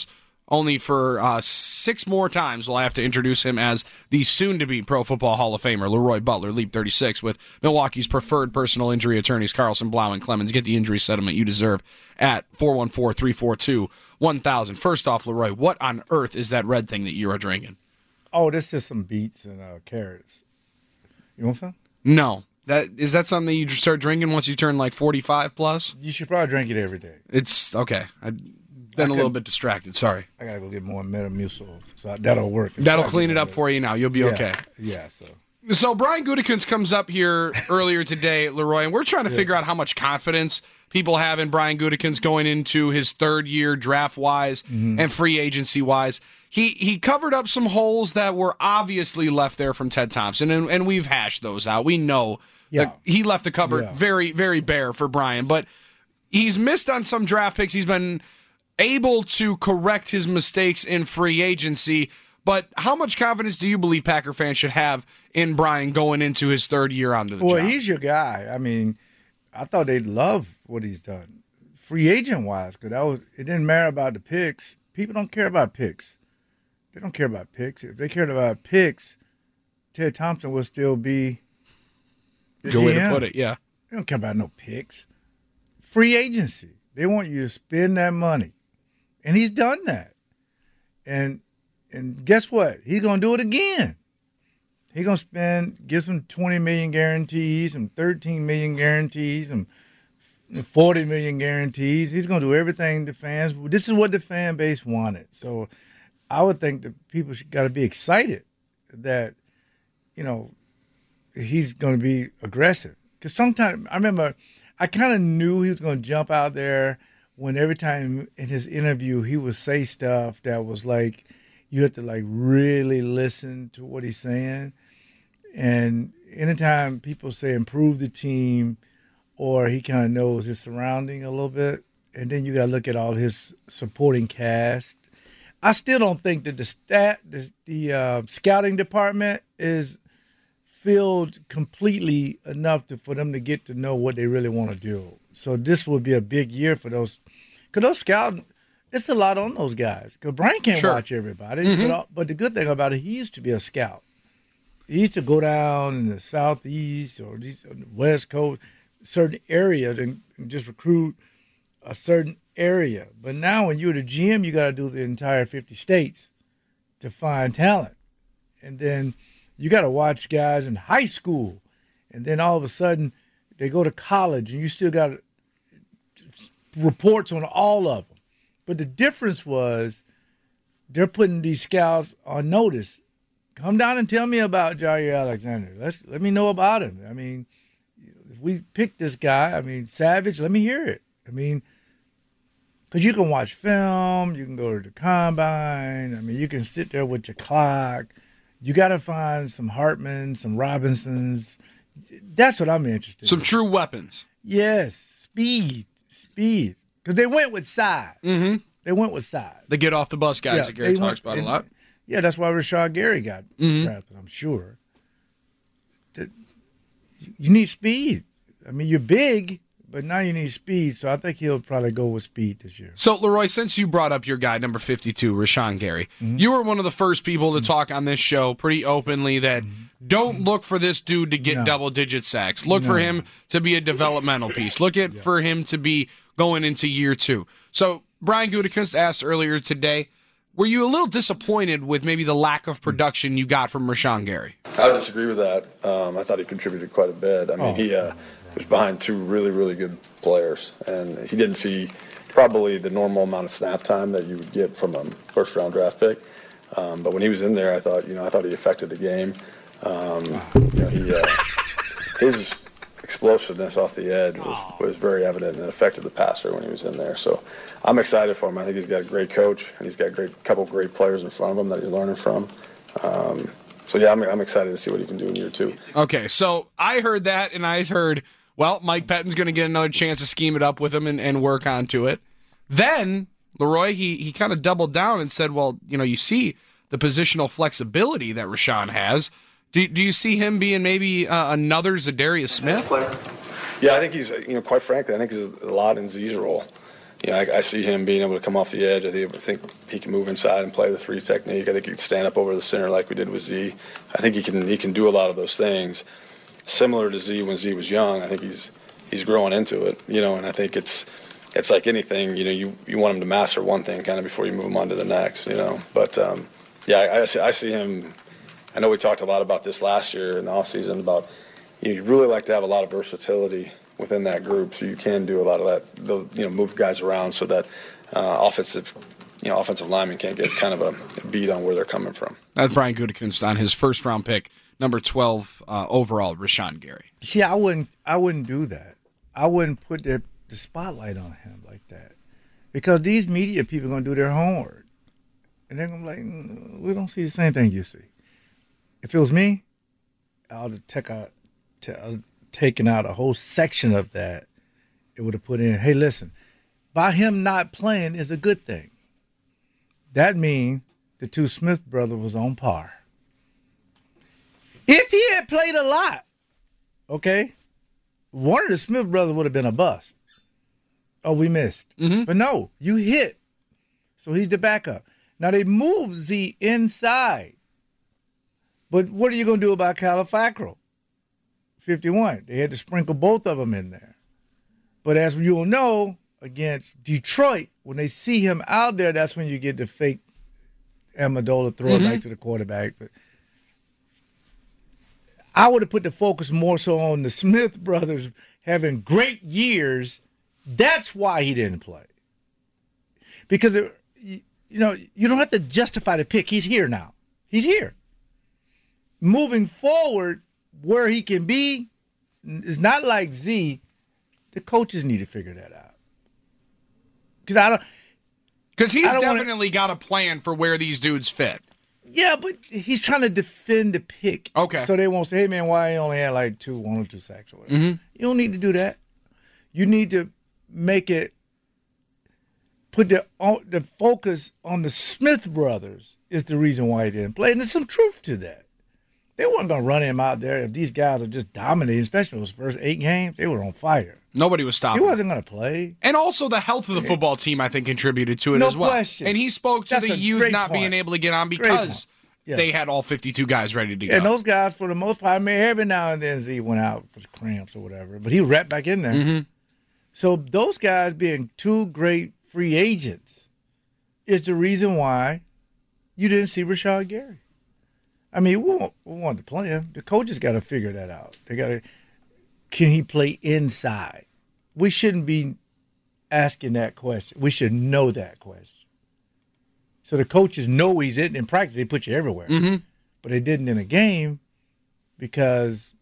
only for uh, six more times will I have to introduce him as the soon-to-be Pro Football Hall of Famer, Leroy Butler, Leap thirty-six, with Milwaukee's preferred personal injury attorneys, Carlson, Blau, and Clemens. Get the injury settlement you deserve at four one four, three four two, one thousand. First off, Leroy, what on earth is that red thing that you are drinking? Oh, that's just some beets and uh, carrots. You want some? No. That is that something that you start drinking once you turn like forty-five plus? You should probably drink it every day. It's okay. I've been a little bit distracted. Sorry. I gotta go get more Metamucil, so that'll work. That'll clean it up for you now. You'll be yeah, okay. Yeah. So. So Brian Gutekunst comes up here earlier today, Leroy, and we're trying to yeah. figure out how much confidence people have in Brian Gutekunst going into his third year draft-wise mm-hmm. and free agency-wise. He he covered up some holes that were obviously left there from Ted Thompson, and, and we've hashed those out. We know yeah. that he left the cupboard yeah. very, very bare for Brian, but he's missed on some draft picks. He's been able to correct his mistakes in free agency, but how much confidence do you believe Packer fans should have in Brian going into his third year onto the well, job? Well, he's your guy. I mean, I thought they'd love what he's done. Free agent-wise, because that was it didn't matter about the picks. People don't care about picks. They don't care about picks. If they cared about picks, Ted Thompson would still be the Good G M. way to put it, yeah. They don't care about no picks. Free agency. They want you to spend that money. And he's done that. And and guess what? He's going to do it again. He's going to spend, give some twenty million guarantees, some thirteen million guarantees, some forty million guarantees. He's going to do everything the fans, this is what the fan base wanted. So I would think that people got to be excited that, you know, he's going to be aggressive. Because sometimes, I remember, I kind of knew he was going to jump out there when every time in his interview he would say stuff that was like, you have to like really listen to what he's saying. And anytime people say improve the team, or he kind of knows his surrounding a little bit, and then you got to look at all his supporting cast. I still don't think that the stat, the, the uh, scouting department is filled completely enough to, for them to get to know what they really want to do. So this will be a big year for those, because those scouts, it's a lot on those guys. Because Brian can't sure. watch everybody. Mm-hmm. But, but the good thing about it, he used to be a scout. He used to go down in the southeast or these on the west coast, certain areas, and, and just recruit a certain area. But now when you're the G M, you got to do the entire fifty states to find talent. And then you got to watch guys in high school. And then all of a sudden they go to college and you still got reports on all of them. But the difference was they're putting these scouts on notice. Come down and tell me about Jair Alexander. Let's let me know about him. I mean, if we pick this guy, I mean, Savage, let me hear it. I mean, because you can watch film, you can go to the combine. I mean, you can sit there with your clock. You got to find some Hartman, some Robinsons. That's what I'm interested some in. Some true weapons. Yes, speed, speed. Because they went with size. Mm-hmm. They went with size. The get off the bus guys yeah, that Gary talks went, about and, a lot. Yeah, that's why Rashad Gary got mm-hmm. drafted, I'm sure. You need speed. I mean, you're big, but now you need speed, so I think he'll probably go with speed this year. So, Leroy, since you brought up your guy, number fifty-two, Rashawn Gary, mm-hmm. you were one of the first people to mm-hmm. talk on this show pretty openly that mm-hmm. don't look for this dude to get no. double-digit sacks. Look no. for him to be a developmental piece. Look at yeah. for him to be going into year two. So, Brian Gutekunst asked earlier today, were you a little disappointed with maybe the lack of production you got from Rashawn Gary? I would disagree with that. Um, I thought he contributed quite a bit. I mean, oh. he uh, was behind two really, really good players, and he didn't see probably the normal amount of snap time that you would get from a first-round draft pick. Um, but when he was in there, I thought, you know, I thought he affected the game. Um, you know, he uh, his explosiveness off the edge was, was very evident and affected the passer when he was in there. So I'm excited for him. I think he's got a great coach, and he's got a great couple great players in front of him that he's learning from. Um, so, yeah, I'm, I'm excited to see what he can do in year two. Okay, so I heard that, and I heard, well, Mike Pettin's going to get another chance to scheme it up with him and, and work onto it. Then, Leroy, he, he kind of doubled down and said, well, you know, you see the positional flexibility that Rashawn has. Do, do you see him being maybe uh, another Zadarius Smith? Yeah, I think he's, you know, quite frankly, I think he's a lot in Z's role. you know, I, I see him being able to come off the edge. I think, I think he can move inside and play the three technique. I think he can stand up over the center like we did with Z. I think he can he can do a lot of those things, similar to Z when Z was young. I think he's he's growing into it, you know. And I think it's it's like anything, you know. You, you want him to master one thing kind of before you move him on to the next, you know. But um, yeah, I, I, see, I see him. I know we talked a lot about this last year in the offseason about you know, you'd really like to have a lot of versatility within that group, so you can do a lot of that. Those, you know, move guys around so that uh, offensive, you know, offensive linemen can't get kind of a beat on where they're coming from. That's Brian Gutekunst on his first round pick, number twelve uh, overall, Rashawn Gary. See, I wouldn't, I wouldn't do that. I wouldn't put the, the spotlight on him like that, because these media people are going to do their homework, and they're going to be like, mm, we don't see the same thing you see. If it was me, I would have take a, t- taken out a whole section of that. It would have put in, hey, listen, by him not playing is a good thing. That means the two Smith brothers was on par. If he had played a lot, okay, one of the Smith brothers would have been a bust. Oh, we missed. Mm-hmm. But no, you hit. So he's the backup. Now they moved Z inside. But what are you going to do about Califacro? fifty-one. They had to sprinkle both of them in there. But as you'll know, against Detroit, when they see him out there, that's when you get the fake Amendola throw mm-hmm. it back to the quarterback. But I would have put the focus more so on the Smith brothers having great years. That's why he didn't play. Because, it, you know, you don't have to justify the pick. He's here now. He's here. Moving forward, where he can be is not like Z. The coaches need to figure that out. Because I don't. Because he's wanna, definitely got a plan for where these dudes fit. Yeah, but he's trying to defend the pick. Okay. So they won't say, hey, man, why he only had like two, one or two sacks or whatever. Mm-hmm. You don't need to do that. You need to make it, put the, the focus on the Smith brothers is the reason why he didn't play. And there's some truth to that. They weren't going to run him out there if these guys are just dominating, especially those first eight games. They were on fire. Nobody was stopping. He wasn't going to play. And also the health of the football team, I think, contributed to it no as well. Question. And he spoke to That's the a youth great not point. being able to get on because yes. they had all fifty-two guys ready to go. And those guys, for the most part, I mean, every now and then Z went out for cramps or whatever, but he was right back in there. Mm-hmm. So those guys being two great free agents is the reason why you didn't see Rashawn Gary. I mean, we want, we want to play him. The coaches got to figure that out. They got to, can he play inside? We shouldn't be asking that question. We should know that question. So the coaches know he's in. In practice, they put you everywhere. Mm-hmm. But they didn't in a game because.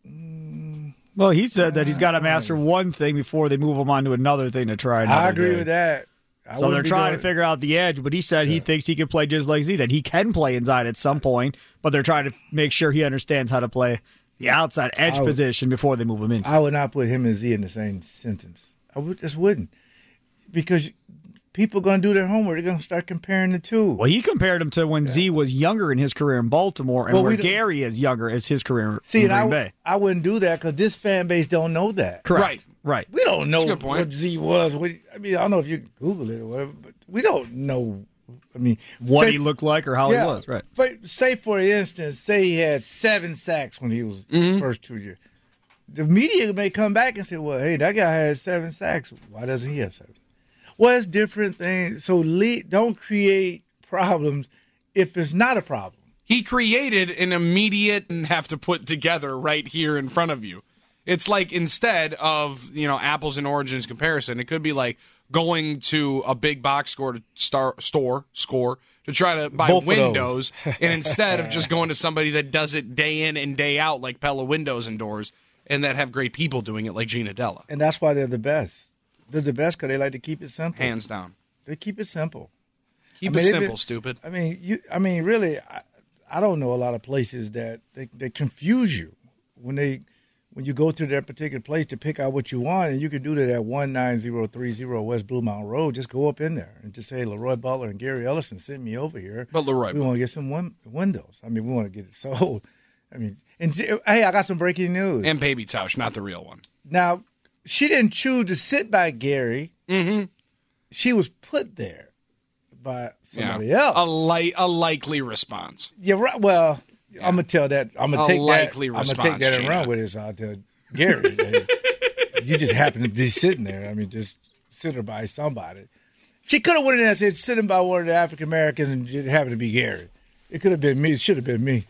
Mm, well, he said that he's got to master one thing before they move him on to another thing to try another I agree thing. with that. I so they're trying doing, to figure out the edge, but he said yeah. he thinks he can play just like Z, that he can play inside at some point, but they're trying to make sure he understands how to play the outside edge would, position before they move him inside. I would not put him and Z in the same sentence. I would, just wouldn't. Because people are going to do their homework. They're going to start comparing the two. Well, he compared him to when yeah. Z was younger in his career in Baltimore and well, where Gary is younger as his career See, in Green I, Bay. I wouldn't do that because this fan base don't know that. Correct. Right. Right. We don't know what Z was. We, I mean, I don't know if you can Google it or whatever, but we don't know. I mean, what say, he looked like or how yeah, he was, right? But say, for instance, say he had seven sacks when he was mm-hmm. first two years. The media may come back and say, well, hey, that guy had seven sacks. Why doesn't he have seven? Well, it's different things. So lead, don't create problems if it's not a problem. He created an immediate and have to put together right here in front of you. It's like instead of, you know, apples and oranges comparison, it could be like going to a big box store to star, store, score, to try to buy Both windows. And instead of just going to somebody that does it day in and day out like Pella Windows and Doors and that have great people doing it like Gina Della. And that's why they're the best. They're the best because they like to keep it simple. Hands down. They keep it simple. Keep I it mean, simple, been, stupid. I mean, you. I mean, really, I, I don't know a lot of places that they, they confuse you when they when you go to that particular place to pick out what you want, and you can do that at one nine zero three zero West Blue Mountain Road. Just go up in there and just say, Leroy Butler and Gary Ellison sent me over here. But Leroy, we want to get some win- windows. I mean, we want to get it sold. I mean, and hey, I got some breaking news. And Baby Tausch, not the real one. Now, she didn't choose to sit by Gary. Mm-hmm. she was put there by somebody yeah. else. A li- a likely response. Yeah, right. Well, Yeah. I'm gonna tell that. I'm gonna A take likely that. I'm response, gonna take that and Gina. run with it. So I'll tell Gary, hey, you just happen to be sitting there. I mean, just sitting by somebody. She could have went in there and said, sitting by one of the African Americans, and it happened to be Gary. It could have been me. It should have been me.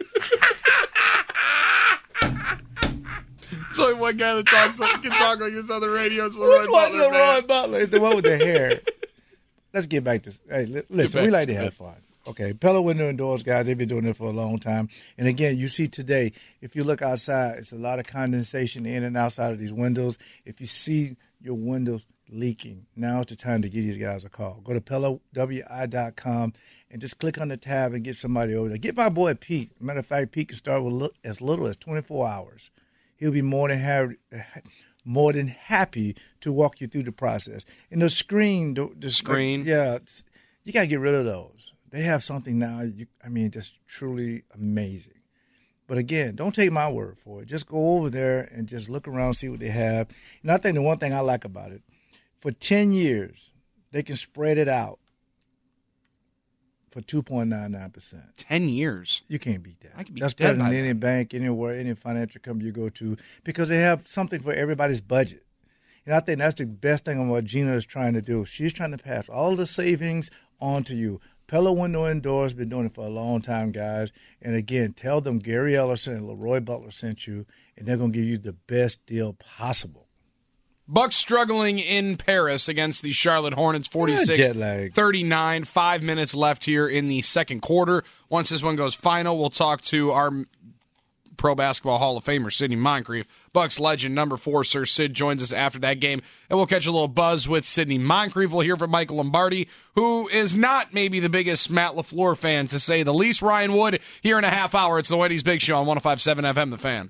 It's only one guy that talks can talk like this on the radio. It's Who's Leroy one Butler. Leroy man. Butler? It's the one with the hair. Let's get back to. Hey, li- listen. back We like to to have it. fun. Okay, Pella Window and Doors, guys. They've been doing it for a long time. And again, you see today, if you look outside, it's a lot of condensation in and outside of these windows. If you see your windows leaking, now's the time to give these guys a call. Go to Pella W I dot com and just click on the tab and get somebody over there. Get my boy Pete. Matter of fact, Pete can start with li- as little as twenty-four hours. He'll be more than happy, more than happy to walk you through the process. And the screen, the, the Screen? yeah, it's- you got to get rid of those. They have something now, you, I mean, just truly amazing. But again, don't take my word for it. Just go over there and just look around, see what they have. And I think the one thing I like about it, for ten years, they can spread it out for two point nine nine percent. Ten years. You can't beat that. I could be That's dead better by than any bank, anywhere, any financial company you go to, because they have something for everybody's budget. And I think that's the best thing on what Gina is trying to do. She's trying to pass all the savings on to you. Pella Window and Doors been doing it for a long time, guys. And again, tell them Gary Ellerson and Leroy Butler sent you, and they're going to give you the best deal possible. Bucks struggling in Paris against the Charlotte Hornets, forty-six jet lag. thirty-nine. Five minutes left here in the second quarter. Once this one goes final, we'll talk to our Pro Basketball Hall of Famer, Sidney Moncrief. Bucks legend, number four, Sir Sid, joins us after that game, and we'll catch a little buzz with Sidney Moncrief. We'll hear from Michael Lombardi, who is not maybe the biggest Matt LaFleur fan, to say the least. Ryan Wood, here in a half hour. It's the Wendy's Big Show on one oh five point seven F M, The Fan.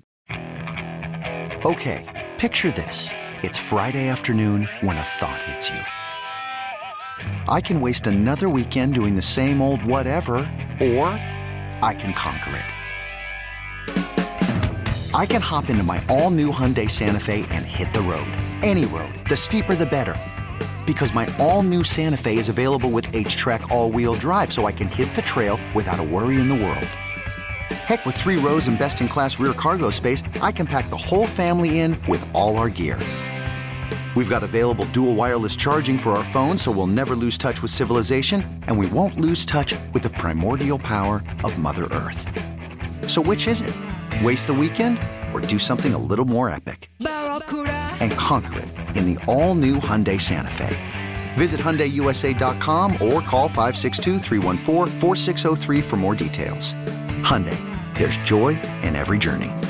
Okay, picture this. It's Friday afternoon when a thought hits you. I can waste another weekend doing the same old whatever, or I can conquer it. I can hop into my all-new Hyundai Santa Fe and hit the road. Any road. The steeper, the better. Because my all-new Santa Fe is available with H-Track all-wheel drive, so I can hit the trail without a worry in the world. Heck, with three rows and best-in-class rear cargo space, I can pack the whole family in with all our gear. We've got available dual wireless charging for our phones, so we'll never lose touch with civilization, and we won't lose touch with the primordial power of Mother Earth. So which is it? Waste the weekend or do something a little more epic? And conquer it in the all-new Hyundai Santa Fe. Visit Hyundai U S A dot com or call five six two, three one four, four six zero three for more details. Hyundai, there's joy in every journey.